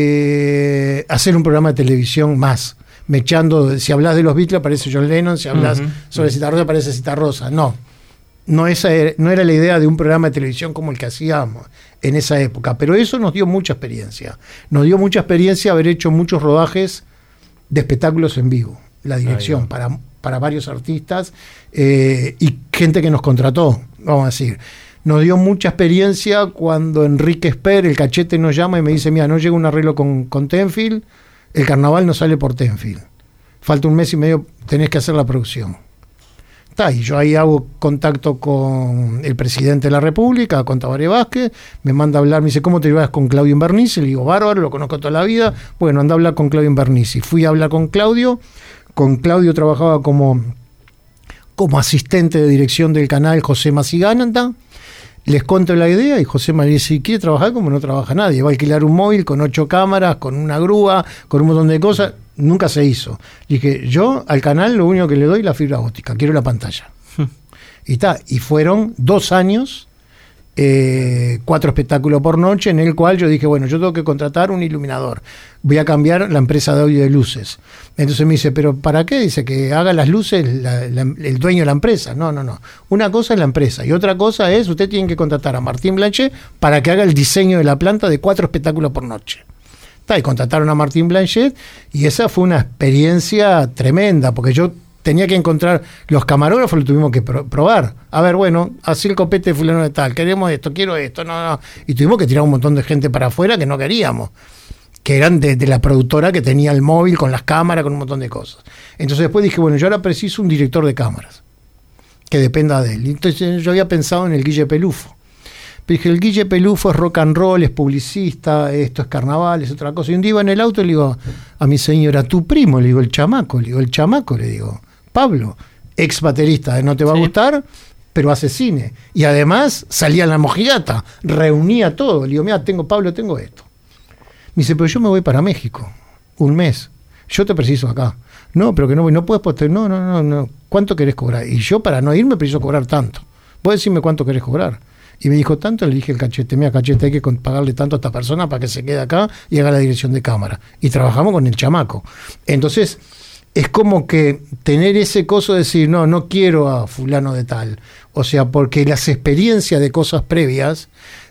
eh, hacer un programa de televisión más, mechando, si hablas de los Beatles aparece John Lennon, si hablas uh-huh. sobre Citarrosa aparece Citarrosa. No, no, esa era, no era la idea de un programa de televisión como el que hacíamos en esa época, pero eso nos dio mucha experiencia. Nos dio mucha experiencia haber hecho muchos rodajes de espectáculos en vivo, la dirección, Ay, para, para varios artistas eh, y gente que nos contrató, vamos a decir. Nos dio mucha experiencia cuando Enrique Esper, el Cachete, nos llama y me dice, mira, no llega un arreglo con, con Tenfield, el carnaval no sale por Tenfield. Falta un mes y medio, tenés que hacer la producción. Está, y yo ahí hago contacto con el presidente de la República, con Tabaré Vázquez, me manda a hablar, me dice, ¿cómo te llevas con Claudio Invernizzi? Le digo, bárbaro, lo conozco toda la vida. Bueno, anda a hablar con Claudio Invernizzi. Fui a hablar con Claudio, con Claudio trabajaba como, como asistente de dirección del canal José Masigánanda. Les cuento la idea y José me dice, ¿quiere trabajar como no trabaja nadie? Va a alquilar un móvil con ocho cámaras, con una grúa, con un montón de cosas. Nunca se hizo. Dije, yo al canal lo único que le doy es la fibra óptica, quiero la pantalla. y está, y fueron dos años, eh, cuatro espectáculos por noche, en el cual yo dije, bueno, yo tengo que contratar un iluminador. Voy a cambiar la empresa de audio de luces. Entonces me dice, ¿pero para qué? Dice, que haga las luces la, la, el dueño de la empresa. No, no, no. Una cosa es la empresa y otra cosa es, usted tiene que contratar a Martín Blanchet para que haga el diseño de la planta de cuatro espectáculos por noche. Y contrataron a Martín Blanchet y esa fue una experiencia tremenda, porque yo tenía que encontrar, los camarógrafos lo tuvimos que pro- probar. A ver, bueno, así el copete de fulano de tal, queremos esto, quiero esto, no, no. Y tuvimos que tirar un montón de gente para afuera que no queríamos, que eran de, de la productora que tenía el móvil con las cámaras, con un montón de cosas. Entonces después dije, bueno, yo ahora preciso un director de cámaras que dependa de él. Entonces yo había pensado en el Guille Pelufo. Pero dije, el Guille Pelufo es rock and roll, es publicista, esto es carnaval, es otra cosa. Y un día iba en el auto y le digo a mi señora, tu primo, le digo, el chamaco, le digo, el chamaco, le digo, Pablo, ex baterista de No Te Va a Gustar, pero hace cine. Y además salía en La Mojigata, reunía todo. Le digo, mira, tengo, Pablo, tengo esto. Me dice, pero yo me voy para México, un mes. Yo te preciso acá. No, pero que no voy, no puedes poster. No, no, no, no. ¿Cuánto querés cobrar? Y yo para no irme preciso cobrar tanto. ¿Puedes decirme cuánto querés cobrar? Y me dijo tanto, le dije el Cachete, mira, Cachete, hay que pagarle tanto a esta persona para que se quede acá y haga la dirección de cámara. Y trabajamos con el chamaco. Entonces, es como que tener ese coso de decir, no, no quiero a fulano de tal. O sea, porque las experiencias de cosas previas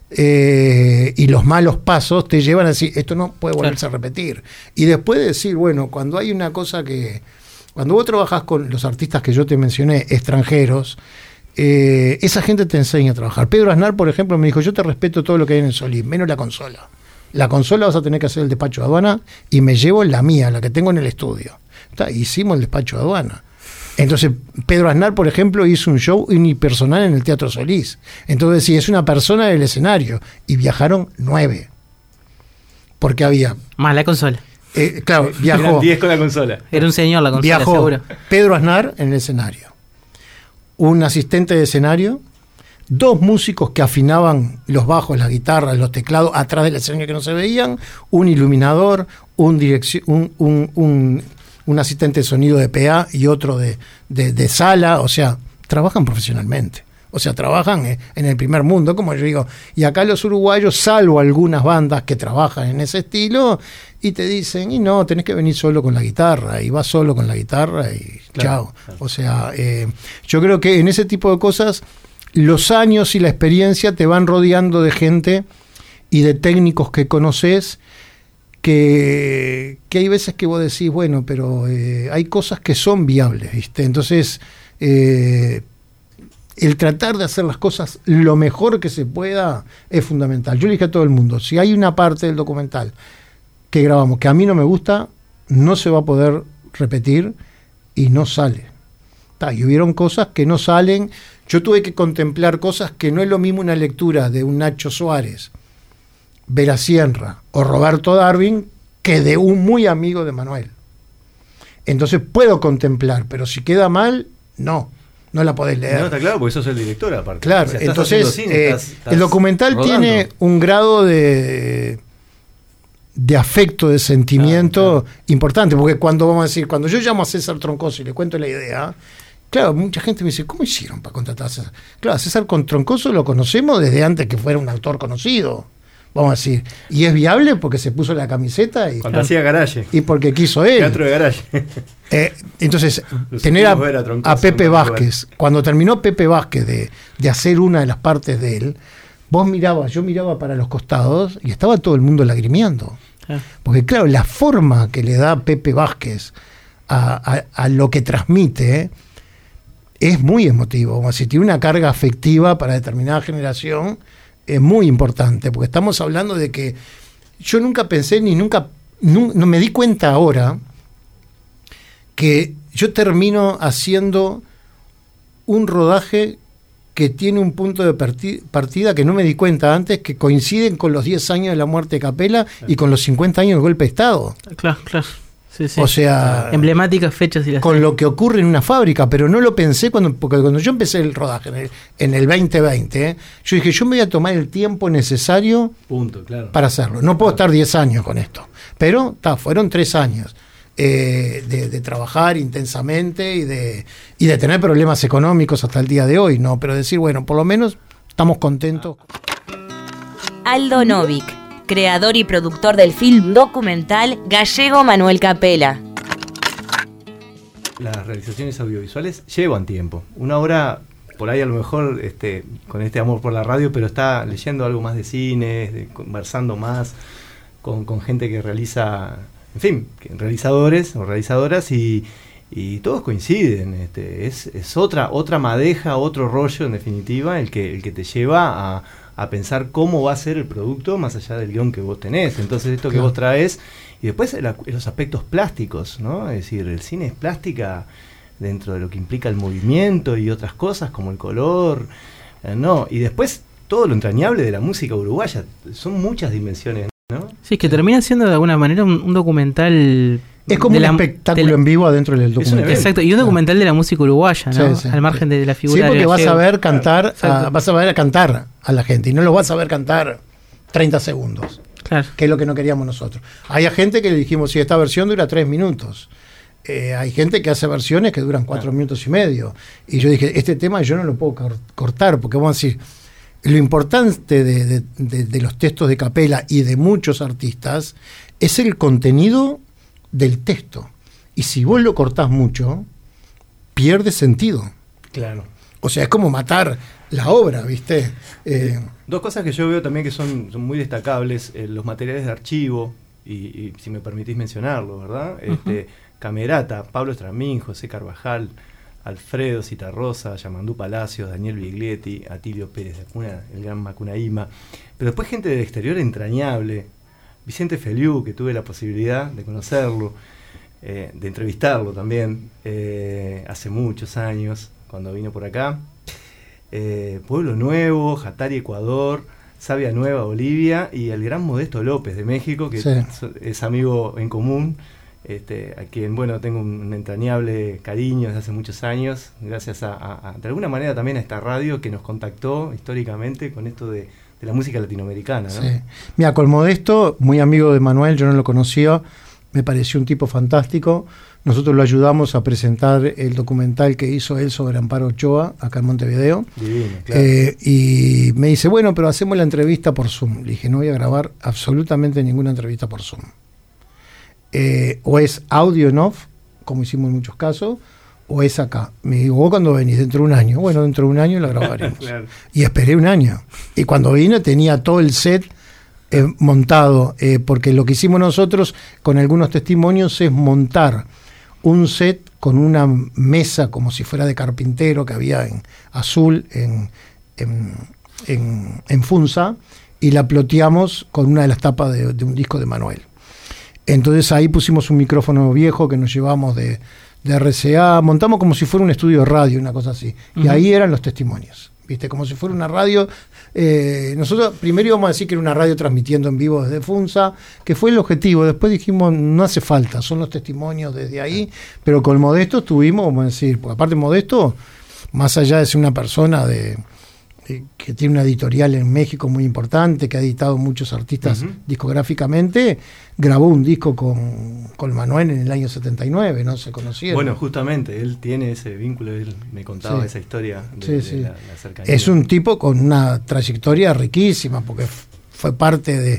eh, y los malos pasos te llevan a decir, esto no puede volverse claro. a repetir. Y después de decir, bueno, cuando hay una cosa que... Cuando vos trabajás con los artistas que yo te mencioné, extranjeros, eh, esa gente te enseña a trabajar. Pedro Aznar, por ejemplo, me dijo, yo te respeto todo lo que hay en el Solís, menos la consola. La consola vas a tener que hacer el despacho de aduana y me llevo la mía, la que tengo en el estudio. Está, hicimos el despacho de aduana. Entonces, Pedro Aznar, por ejemplo, hizo un show unipersonal en el Teatro Solís. Entonces, sí, es una persona del escenario. Y viajaron nueve. Porque había... Más la consola. Eh, claro, viajó... Eran diez con la consola. Era un señor la consola, viajó seguro. Pedro Aznar en el escenario. Un asistente de escenario. Dos músicos que afinaban los bajos, las guitarras, los teclados atrás del escenario que no se veían. Un iluminador. Un dirección... Un... un, un un asistente de sonido de P A y otro de, de, de sala, o sea, trabajan profesionalmente, o sea, trabajan en el primer mundo, como yo digo, y acá los uruguayos, salvo algunas bandas que trabajan en ese estilo, y te dicen, y no, tenés que venir solo con la guitarra, y vas solo con la guitarra, y claro, chao. Claro. O sea, eh, yo creo que en ese tipo de cosas, los años y la experiencia te van rodeando de gente y de técnicos que conoces, Que, que hay veces que vos decís, bueno, pero eh, hay cosas que son viables, ¿viste? Entonces, eh, el tratar de hacer las cosas lo mejor que se pueda es fundamental. Yo le dije a todo el mundo, si hay una parte del documental que grabamos que a mí no me gusta, no se va a poder repetir y no sale. Ta, y hubieron cosas que no salen. Yo tuve que contemplar cosas que no es lo mismo una lectura de un Nacho Suárez, Vera Sierra o Roberto Darwin que de un muy amigo de Manuel. Entonces puedo contemplar, pero si queda mal, no, no la podés leer. No, está claro, porque sos el director aparte. Claro, o sea, entonces cine, eh, estás, estás el documental rodando. Tiene un grado de de afecto, de sentimiento claro, claro. importante, porque cuando vamos a decir, cuando yo llamo a César Troncoso y le cuento la idea, claro, mucha gente me dice, ¿cómo hicieron para contratar a César? Claro, a César Troncoso lo conocemos desde antes que fuera un autor conocido. Vamos a decir, y es viable porque se puso la camiseta y cuando hacía garaje y porque quiso él. Teatro de garaje. Eh, entonces, Los tener a, a Pepe Vázquez, cuando terminó Pepe Vázquez de, de hacer una de las partes de él, vos mirabas, yo miraba para los costados y estaba todo el mundo lagrimeando. Ah. Porque claro, la forma que le da Pepe Vázquez a, a, a lo que transmite es muy emotivo. Como si tiene una carga afectiva para determinada generación. Es muy importante, porque estamos hablando de que yo nunca pensé, ni nunca, no, no me di cuenta ahora, que yo termino haciendo un rodaje que tiene un punto de partida que no me di cuenta antes, que coinciden con los diez años de la muerte de Capela y con los cincuenta años del golpe de Estado. Claro, claro. Sí, sí. O sea, emblemáticas fechas y las con lo que ocurre en una fábrica, pero no lo pensé cuando, porque cuando yo empecé el rodaje en el, en el veinte veinte, ¿eh? Yo dije, yo me voy a tomar el tiempo necesario Punto, claro. para hacerlo. No puedo estar diez años con esto, pero ta, fueron tres años eh, de, de trabajar intensamente y de, y de tener problemas económicos hasta el día de hoy, ¿no? Pero decir, bueno, por lo menos estamos contentos. Aldo Novik, creador y productor del film documental Gallego Manuel Capela. Las realizaciones audiovisuales llevan tiempo. Una hora, por ahí a lo mejor este, con este amor por la radio, pero está leyendo algo más de cine, de, conversando más con, con gente que realiza, en fin, realizadores o realizadoras y, y todos coinciden. Este, es es otra, otra madeja, otro rollo en definitiva, el que, el que te lleva a a pensar cómo va a ser el producto más allá del guión que vos tenés. Entonces esto que claro. vos traes, y después la, los aspectos plásticos, ¿no? Es decir, el cine es plástica dentro de lo que implica el movimiento y otras cosas como el color, eh, no, y después todo lo entrañable de la música uruguaya, son muchas dimensiones, ¿no? Sí, es que termina siendo de alguna manera un, un documental. Es como un la, espectáculo la, en vivo adentro del documental. Exacto, y un documental de la música uruguaya, ¿no? Sí, sí, al margen sí. de la figura. Sí, porque de vas a ver cantar, a, vas a ver a cantar a la gente y no lo vas a ver cantar treinta segundos, claro. que es lo que no queríamos nosotros. Hay gente que le dijimos, si esta versión dura tres minutos. Eh, hay gente que hace versiones que duran cuatro claro. minutos y medio. Y yo dije, este tema yo no lo puedo cortar, porque vamos a decir, lo importante de, de, de, de los textos de Capela y de muchos artistas es el contenido del texto, y si vos lo cortás mucho pierde sentido. Claro. O sea, es como matar la obra, ¿viste? Eh, Dos cosas que yo veo también que son, son muy destacables, eh, los materiales de archivo, y, y si me permitís mencionarlo, ¿verdad? Uh-huh. Este, Camerata, Pablo Estramín, José Carvajal, Alfredo Citarrosa, Yamandú Palacios, Daniel Biglietti, Atilio Pérez de Cuna, el gran Macunaíma. Pero después gente del exterior entrañable. Vicente Feliu, que tuve la posibilidad de conocerlo, eh, de entrevistarlo también, eh, hace muchos años, cuando vino por acá. Eh, Pueblo Nuevo, Jatari, Ecuador, Sabia Nueva, Bolivia, y el gran Modesto López de México, que sí. es, es amigo en común. Este, a quien, bueno, tengo un entrañable cariño desde hace muchos años, gracias a, a, a, de alguna manera también a esta radio que nos contactó históricamente con esto de, de la música latinoamericana, ¿no? Sí. Mira, con Modesto, muy amigo de Manuel, yo no lo conocía, me pareció un tipo fantástico. Nosotros lo ayudamos a presentar el documental que hizo él sobre Amparo Ochoa, acá en Montevideo. Divino, claro. Eh, y me dice, bueno, pero hacemos la entrevista por Zoom. Le dije, no voy a grabar absolutamente ninguna entrevista por Zoom. Eh, o es audio en off, como hicimos en muchos casos, o es acá. Me digo, ¿vos cuándo venís? Dentro de un año. Bueno, dentro de un año la grabaremos. Claro. Y esperé un año. Y cuando vine tenía todo el set eh, montado, eh, porque lo que hicimos nosotros con algunos testimonios es montar un set con una mesa como si fuera de carpintero que había en Azul, en, en, en, en Funza, y la ploteamos con una de las tapas de, de un disco de Manuel. Entonces ahí pusimos un micrófono viejo que nos llevamos de, de R C A, montamos como si fuera un estudio de radio, una cosa así. Uh-huh. Y ahí eran los testimonios, ¿viste? Como si fuera una radio. Eh, nosotros primero íbamos a decir que era una radio transmitiendo en vivo desde Funza, que fue el objetivo. Después dijimos, no hace falta, son los testimonios desde ahí. Pero con Modesto estuvimos, vamos a decir, porque aparte Modesto, más allá de ser una persona de... que tiene una editorial en México muy importante, que ha editado muchos artistas uh-huh. discográficamente, grabó un disco con, con Manuel en el año setenta y nueve, ¿no? Se conocieron. Bueno, justamente, él tiene ese vínculo, él me contaba sí. esa historia de, sí, de sí. La, la cercanía. Es un tipo con una trayectoria riquísima, porque f- fue parte de,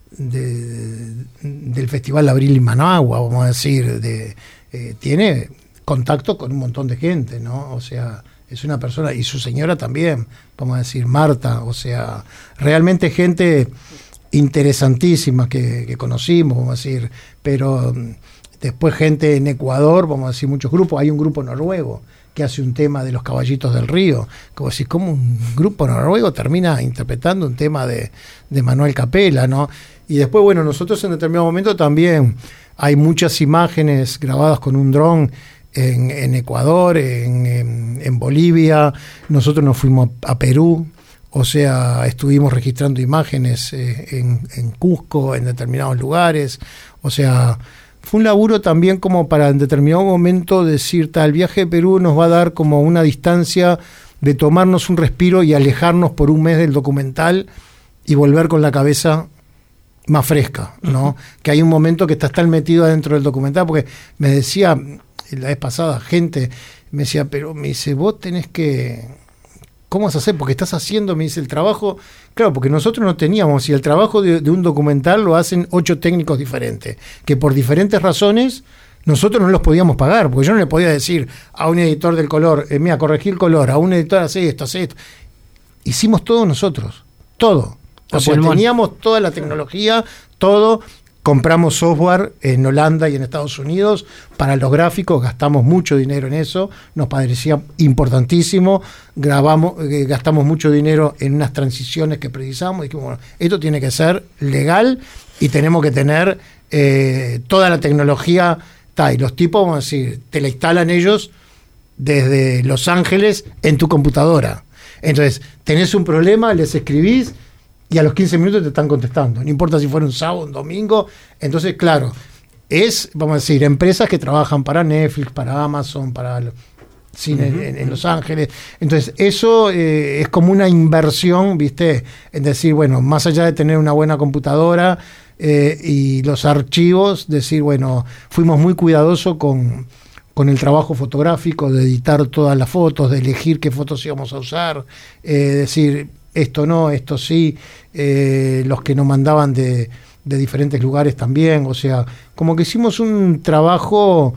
de, del Festival Abril y Managua, vamos a decir, de, eh, tiene contacto con un montón de gente, ¿no? O sea... es una persona, y su señora también, vamos a decir, Marta, o sea, realmente gente interesantísima que, que conocimos, vamos a decir, pero después gente en Ecuador, vamos a decir, muchos grupos, hay un grupo noruego que hace un tema de los Caballitos del Río, como decir, como un grupo noruego termina interpretando un tema de, de Manuel Capela, ¿no? Y después, bueno, nosotros en determinado momento también hay muchas imágenes grabadas con un dron En, en Ecuador, en, en, en Bolivia, nosotros nos fuimos a, a Perú, o sea, estuvimos registrando imágenes eh, en, en Cusco, en determinados lugares, o sea, fue un laburo también como para en determinado momento decir, tal, el viaje de Perú nos va a dar como una distancia de tomarnos un respiro y alejarnos por un mes del documental y volver con la cabeza más fresca, ¿no? Uh-huh. Que hay un momento que estás tan metido adentro del documental, porque me decía... la vez pasada, gente me decía, pero me dice, vos tenés que, ¿cómo vas a hacer? Porque estás haciendo, me dice, el trabajo, claro, porque nosotros no teníamos, y el trabajo de, de un documental lo hacen ocho técnicos diferentes, que por diferentes razones nosotros no los podíamos pagar, porque yo no le podía decir a un editor del color, eh, mira, corregí el color, a un editor hace esto, hace esto. Hicimos todo nosotros, todo. O sea, teníamos toda la tecnología, todo. Compramos software en Holanda y en Estados Unidos para los gráficos, gastamos mucho dinero en eso, nos parecía importantísimo, grabamos, eh, gastamos mucho dinero en unas transiciones que precisamos, y dijimos, bueno, esto tiene que ser legal y tenemos que tener eh, toda la tecnología, ta, y los tipos, vamos a decir, te la instalan ellos desde Los Ángeles en tu computadora. Entonces, tenés un problema, les escribís, y a los quince minutos te están contestando, no importa si fuera un sábado, un domingo. Entonces, claro, es, vamos a decir, empresas que trabajan para Netflix, para Amazon, para el cine uh-huh. en, en Los Ángeles. Entonces, eso eh, es como una inversión, ¿viste? Es decir, bueno, más allá de tener una buena computadora eh, y los archivos, decir, bueno, fuimos muy cuidadosos con, con el trabajo fotográfico, de editar todas las fotos, de elegir qué fotos íbamos a usar, eh, decir... esto no, esto sí, eh, los que nos mandaban de, de diferentes lugares también, o sea, como que hicimos un trabajo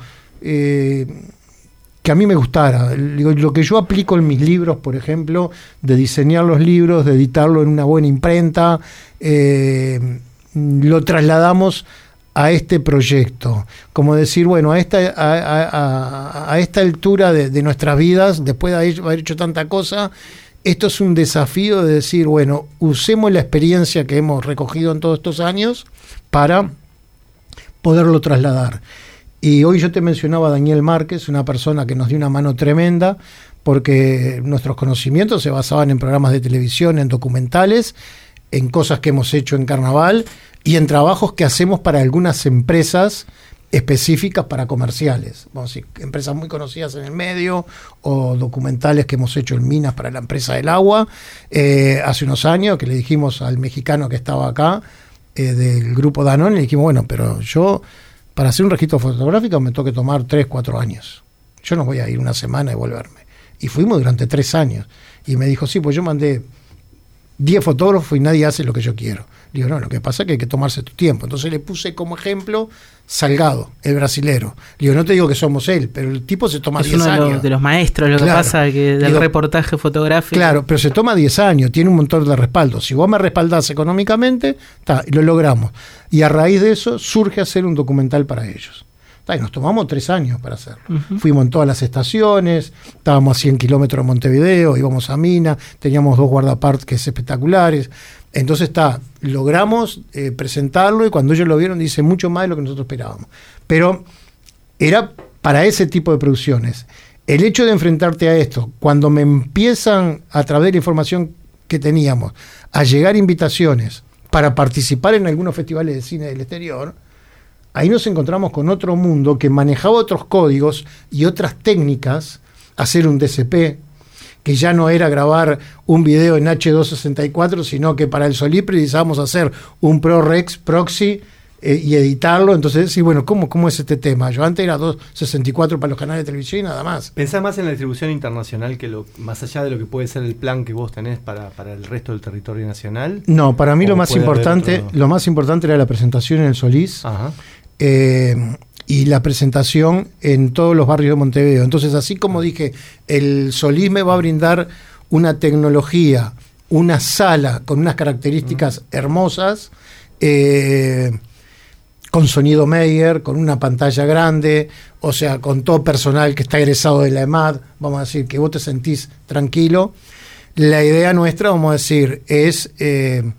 eh, que a mí me gustara. Lo que yo aplico en mis libros, por ejemplo, de diseñar los libros, de editarlo en una buena imprenta, eh, lo trasladamos a este proyecto, como decir, bueno, a esta, a, a, a esta altura de, de nuestras vidas, después de haber hecho tanta cosa, esto es un desafío de decir, bueno, usemos la experiencia que hemos recogido en todos estos años para poderlo trasladar. Y hoy yo te mencionaba a Daniel Márquez, una persona que nos dio una mano tremenda, porque nuestros conocimientos se basaban en programas de televisión, en documentales, en cosas que hemos hecho en Carnaval y en trabajos que hacemos para algunas empresas específicas para comerciales. Vamos a decir, empresas muy conocidas en el medio o documentales que hemos hecho en Minas para la empresa del agua. Eh, hace unos años que le dijimos al mexicano que estaba acá, eh, del grupo Danone, le dijimos, bueno, pero yo para hacer un registro fotográfico me tengo que tomar tres, cuatro años. Yo no voy a ir una semana y volverme. Y fuimos durante tres años. Y me dijo, sí, pues yo mandé diez fotógrafos y nadie hace lo que yo quiero. Le digo, no, lo que pasa es que hay que tomarse tu tiempo. Entonces le puse como ejemplo Salgado, el brasilero. Le digo, no te digo que somos él, pero el tipo se toma diez años. Es uno de los, de los maestros, lo claro. que pasa que del digo, reportaje fotográfico. Claro, pero se toma diez años, tiene un montón de respaldo. Si vos me respaldás económicamente, ta, lo logramos. Y a raíz de eso surge hacer un documental para ellos. Y nos tomamos tres años para hacerlo. Uh-huh. Fuimos en todas las estaciones, estábamos a cien kilómetros de Montevideo, íbamos a Mina, teníamos dos guardaparques espectaculares. Entonces está, logramos eh, presentarlo y cuando ellos lo vieron dice mucho más de lo que nosotros esperábamos. Pero era para ese tipo de producciones. El hecho de enfrentarte a esto, cuando me empiezan a través de la información que teníamos a llegar invitaciones para participar en algunos festivales de cine del exterior, ahí nos encontramos con otro mundo que manejaba otros códigos y otras técnicas, hacer un D C P, que ya no era grabar un video en H doscientos sesenta y cuatro, sino que para el Solís precisábamos hacer un ProRex proxy eh, y editarlo. Entonces, sí, bueno, ¿cómo, ¿cómo es este tema? Yo antes era doscientos sesenta y cuatro para los canales de televisión y nada más. ¿Pensás más en la distribución internacional que lo más allá de lo que puede ser el plan que vos tenés para, para el resto del territorio nacional? No, para mí lo más importante, otro... lo más importante era la presentación en el Solís. Ajá. Eh, y la presentación en todos los barrios de Montevideo. Entonces, así como dije, el Solís me va a brindar una tecnología, una sala con unas características uh-huh. hermosas, eh, con sonido Meyer, con una pantalla grande, o sea, con todo personal que está egresado de la EMAD, vamos a decir, que vos te sentís tranquilo. La idea nuestra, vamos a decir, es eh,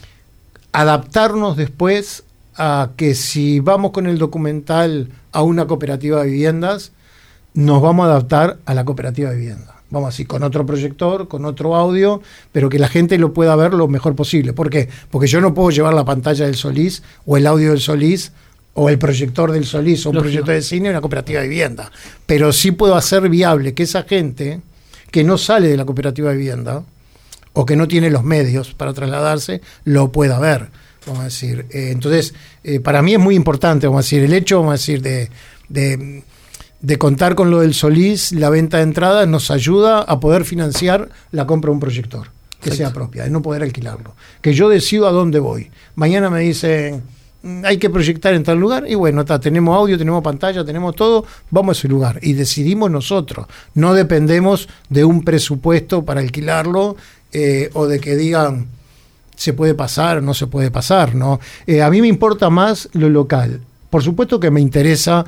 adaptarnos después a que si vamos con el documental a una cooperativa de viviendas, nos vamos a adaptar a la cooperativa de vivienda. Vamos así, con otro proyector, con otro audio, pero que la gente lo pueda ver lo mejor posible. ¿Por qué? Porque yo no puedo llevar la pantalla del Solís, o el audio del Solís, o el proyector del Solís, o un Lógico. proyector de cine a una cooperativa de vivienda. Pero sí puedo hacer viable que esa gente que no sale de la cooperativa de vivienda, o que no tiene los medios para trasladarse, lo pueda ver. Vamos a decir, eh, entonces, eh, para mí es muy importante, vamos a decir, el hecho, vamos a decir, de, de, de contar con lo del Solís, la venta de entradas, nos ayuda a poder financiar la compra de un proyector, que Exacto. sea propia, de no poder alquilarlo. Que yo decido a dónde voy. Mañana me dicen, hay que proyectar en tal lugar, y bueno, está, tenemos audio, tenemos pantalla, tenemos todo, vamos a ese lugar. Y decidimos nosotros, no dependemos de un presupuesto para alquilarlo, eh, o de que digan, se puede pasar o no se puede pasar, ¿no? Eh, a mí me importa más lo local. Por supuesto que me interesa,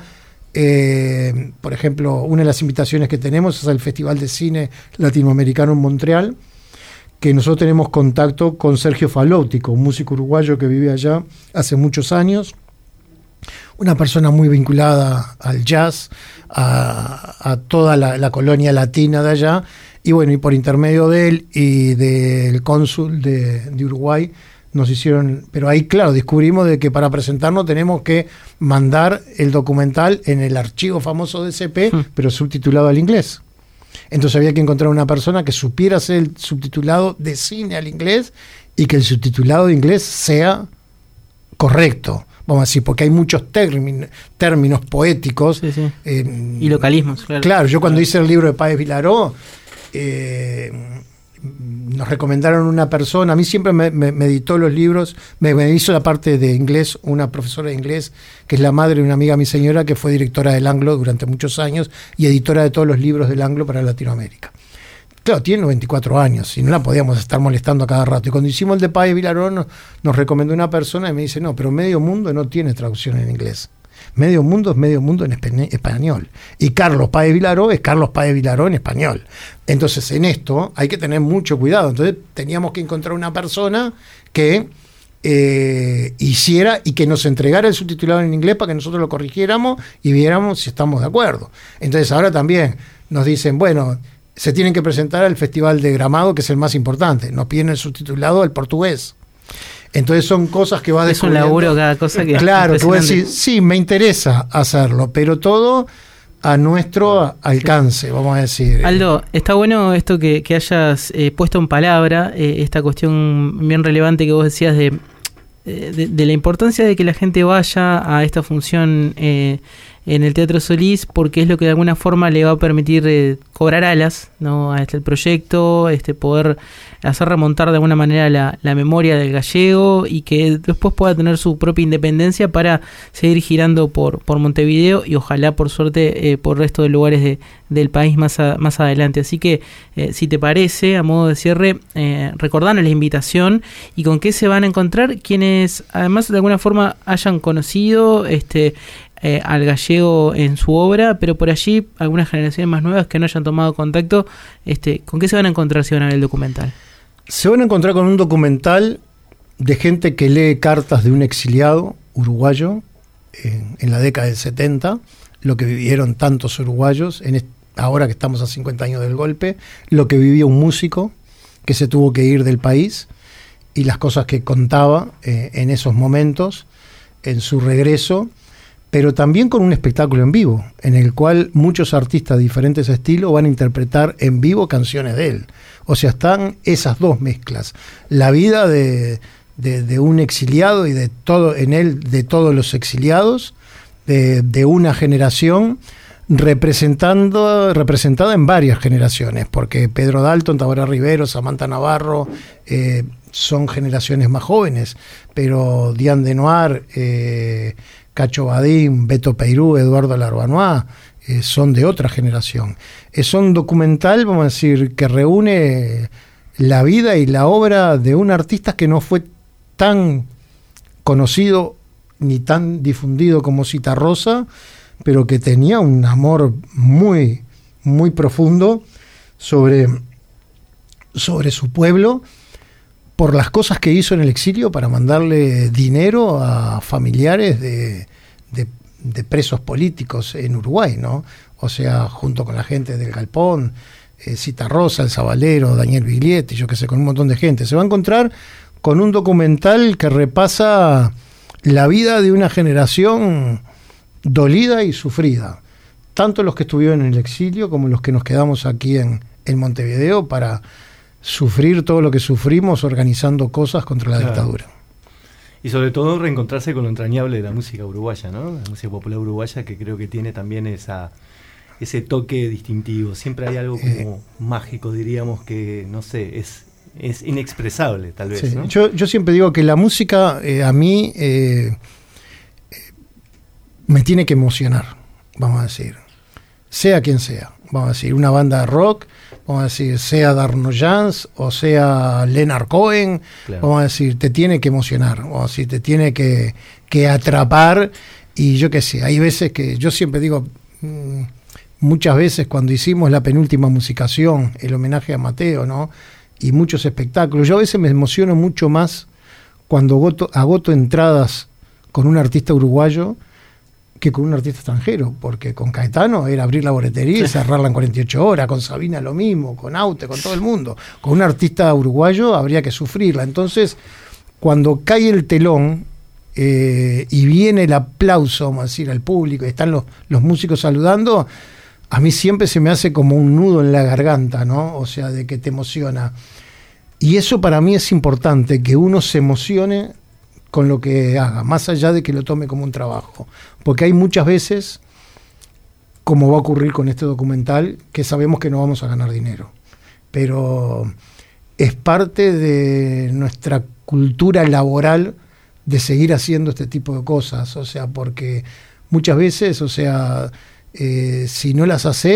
eh, por ejemplo, una de las invitaciones que tenemos es al Festival de Cine Latinoamericano en Montreal, que nosotros tenemos contacto con Sergio Falótico, un músico uruguayo que vive allá hace muchos años, una persona muy vinculada al jazz, a, a toda la, la colonia latina de allá. Y bueno, y por intermedio de él y del cónsul de, de Uruguay nos hicieron, pero ahí claro, descubrimos de que para presentarnos tenemos que mandar el documental en el archivo famoso de C P, hmm. pero subtitulado al inglés. Entonces había que encontrar una persona que supiera hacer el subtitulado de cine al inglés y que el subtitulado de inglés sea correcto. Vamos a decir, porque hay muchos términos, términos poéticos. Sí, sí. Eh, y localismos, claro. Claro, yo cuando hice el libro de Páez Vilaró, Eh, nos recomendaron una persona, a mí siempre me, me, me editó los libros, me, me hizo la parte de inglés, una profesora de inglés, que es la madre de una amiga mi señora, que fue directora del Anglo durante muchos años y editora de todos los libros del Anglo para Latinoamérica. Claro, tiene noventa y cuatro años, y no la podíamos estar molestando a cada rato. Y cuando hicimos el de Páez Vilaró, nos, nos recomendó una persona y me dice, no, pero Medio Mundo no tiene traducción en inglés. Medio Mundo es Medio Mundo en español. Y Carlos Páez Vilaró es Carlos Páez Vilaró en español. Entonces, en esto hay que tener mucho cuidado. Entonces, teníamos que encontrar una persona que eh, hiciera y que nos entregara el subtitulado en inglés para que nosotros lo corrigiéramos y viéramos si estamos de acuerdo. Entonces, ahora también nos dicen, bueno, se tienen que presentar al Festival de Gramado, que es el más importante. Nos piden el subtitulado al portugués. Entonces son cosas que vas descubriendo. Es un laburo cada cosa que... Claro, que voy a decir, sí, me interesa hacerlo, pero todo a nuestro alcance, vamos a decir. Aldo, está bueno esto que, que hayas eh, puesto en palabra, eh, esta cuestión bien relevante que vos decías de, de, de la importancia de que la gente vaya a esta función eh, en el Teatro Solís, porque es lo que de alguna forma le va a permitir eh, cobrar alas, ¿no?, a este el proyecto, este poder hacer remontar de alguna manera la, la memoria del gallego y que después pueda tener su propia independencia para seguir girando por, por Montevideo y ojalá por suerte eh, por el resto de lugares de, del país más, a, más adelante. Así que eh, si te parece, a modo de cierre, eh, recordarnos la invitación y con qué se van a encontrar quienes además de alguna forma hayan conocido este Eh, al gallego en su obra, pero por allí algunas generaciones más nuevas que no hayan tomado contacto, este, ¿con qué se van a encontrar si van a ver el documental? Se van a encontrar con un documental de gente que lee cartas de un exiliado uruguayo en, en la década del setenta, lo que vivieron tantos uruguayos, en est- ahora que estamos a cincuenta años del golpe, lo que vivió un músico que se tuvo que ir del país y las cosas que contaba eh, en esos momentos, en su regreso, pero también con un espectáculo en vivo, en el cual muchos artistas de diferentes estilos van a interpretar en vivo canciones de él. O sea, están esas dos mezclas. La vida de, de, de un exiliado y de todo, en él de todos los exiliados, de, de una generación representando, representada en varias generaciones, porque Pedro Dalton, Tabaré Rivero, Samantha Navarro, eh, son generaciones más jóvenes, pero Diane Denoir, eh, Cacho Badín, Beto Peirú, Eduardo Larbanois, eh, son de otra generación. Es un documental, vamos a decir, que reúne la vida y la obra de un artista que no fue tan conocido ni tan difundido como Citarrosa, pero que tenía un amor muy, muy profundo sobre, sobre su pueblo, por las cosas que hizo en el exilio para mandarle dinero a familiares de, de, de presos políticos en Uruguay, ¿no? O sea, junto con la gente del Galpón, eh, Citarrosa, El Sabalero, Daniel Biglietti, yo qué sé, con un montón de gente. Se va a encontrar con un documental que repasa la vida de una generación dolida y sufrida, tanto los que estuvieron en el exilio como los que nos quedamos aquí en, en Montevideo para sufrir todo lo que sufrimos organizando cosas contra la claro. dictadura. Y sobre todo reencontrarse con lo entrañable de la música uruguaya, ¿no? La música popular uruguaya, que creo que tiene también esa ese toque distintivo. Siempre hay algo como eh, mágico, diríamos, que, no sé, es, es inexpresable, tal vez, sí. ¿no? Yo, yo siempre digo que la música eh, a mí eh, me tiene que emocionar, vamos a decir. Sea quien sea, vamos a decir, una banda de rock, vamos a decir, sea Darnoyans o sea Leonard Cohen, claro. Vamos a decir, te tiene que emocionar, vamos a decir, te tiene que, que atrapar. Y yo qué sé, hay veces que, yo siempre digo, mmm, muchas veces cuando hicimos la penúltima musicación, el homenaje a Mateo, ¿no? Y muchos espectáculos, yo a veces me emociono mucho más cuando agoto, agoto entradas con un artista uruguayo que con un artista extranjero, porque con Caetano era abrir la boletería y cerrarla en cuarenta y ocho horas, con Sabina lo mismo, con Aute, con todo el mundo. Con un artista uruguayo habría que sufrirla. Entonces, cuando cae el telón eh, y viene el aplauso, vamos a decir, al público, y están los, los músicos saludando, a mí siempre se me hace como un nudo en la garganta, ¿no? O sea, de que te emociona. Y eso para mí es importante, que uno se emocione con lo que haga, más allá de que lo tome como un trabajo. Porque hay muchas veces, como va a ocurrir con este documental, que sabemos que no vamos a ganar dinero. Pero es parte de nuestra cultura laboral de seguir haciendo este tipo de cosas. O sea, porque muchas veces, o sea, eh, si no las haces,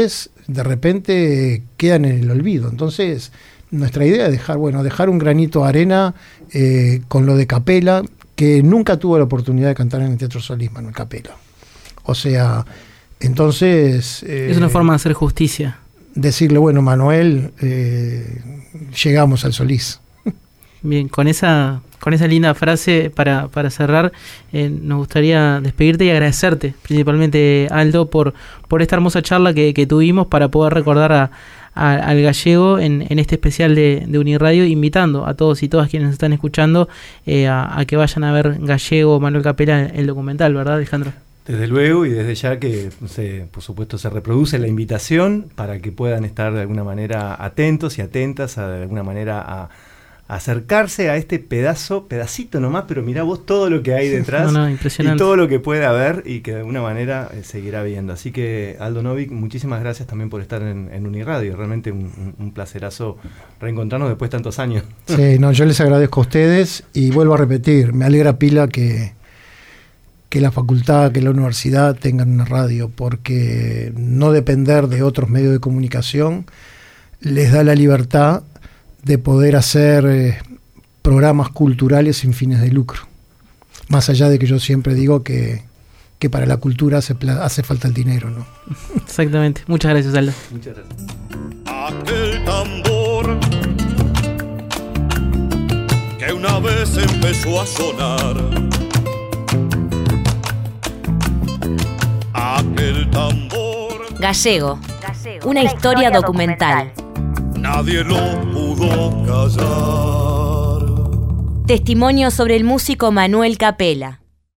de repente quedan en el olvido. Entonces, nuestra idea es dejar, bueno, dejar un granito de arena eh, con lo de Capela, que nunca tuvo la oportunidad de cantar en el Teatro Solís, Manuel Capela. O sea, entonces... Eh, es una forma de hacer justicia. Decirle, bueno, Manuel, eh, llegamos al Solís. Bien, con esa con esa linda frase para, para cerrar, eh, nos gustaría despedirte y agradecerte, principalmente, Aldo, por, por esta hermosa charla que, que tuvimos para poder recordar a, a, al gallego en, en este especial de, de Uniradio, invitando a todos y todas quienes nos están escuchando eh, a, a que vayan a ver Gallego, Manuel Capela, el documental, ¿verdad, Alejandro? Desde luego, y desde ya que, se, por supuesto, se reproduce la invitación para que puedan estar de alguna manera atentos y atentas, a, de alguna manera a acercarse a este pedazo, pedacito nomás, pero mirá vos todo lo que hay detrás, no, no, impresionante. Y todo lo que puede haber y que de alguna manera eh, seguirá viendo. Así que, Aldo Novik, muchísimas gracias también por estar en, en Uniradio. Realmente un, un, un placerazo reencontrarnos después de tantos años. Sí, no, yo les agradezco a ustedes y vuelvo a repetir, me alegra pila que, que la facultad, que la universidad tengan una radio, porque no depender de otros medios de comunicación les da la libertad de poder hacer eh, programas culturales sin fines de lucro. Más allá de que yo siempre digo que, que para la cultura hace, hace falta el dinero, ¿no? Exactamente. Muchas gracias, Aldo. Muchas gracias. Aquel tambor que una vez empezó a sonar, aquel tambor, Gallego, una historia documental. Nadie lo pudo callar. Testimonio sobre el músico Manuel Capela.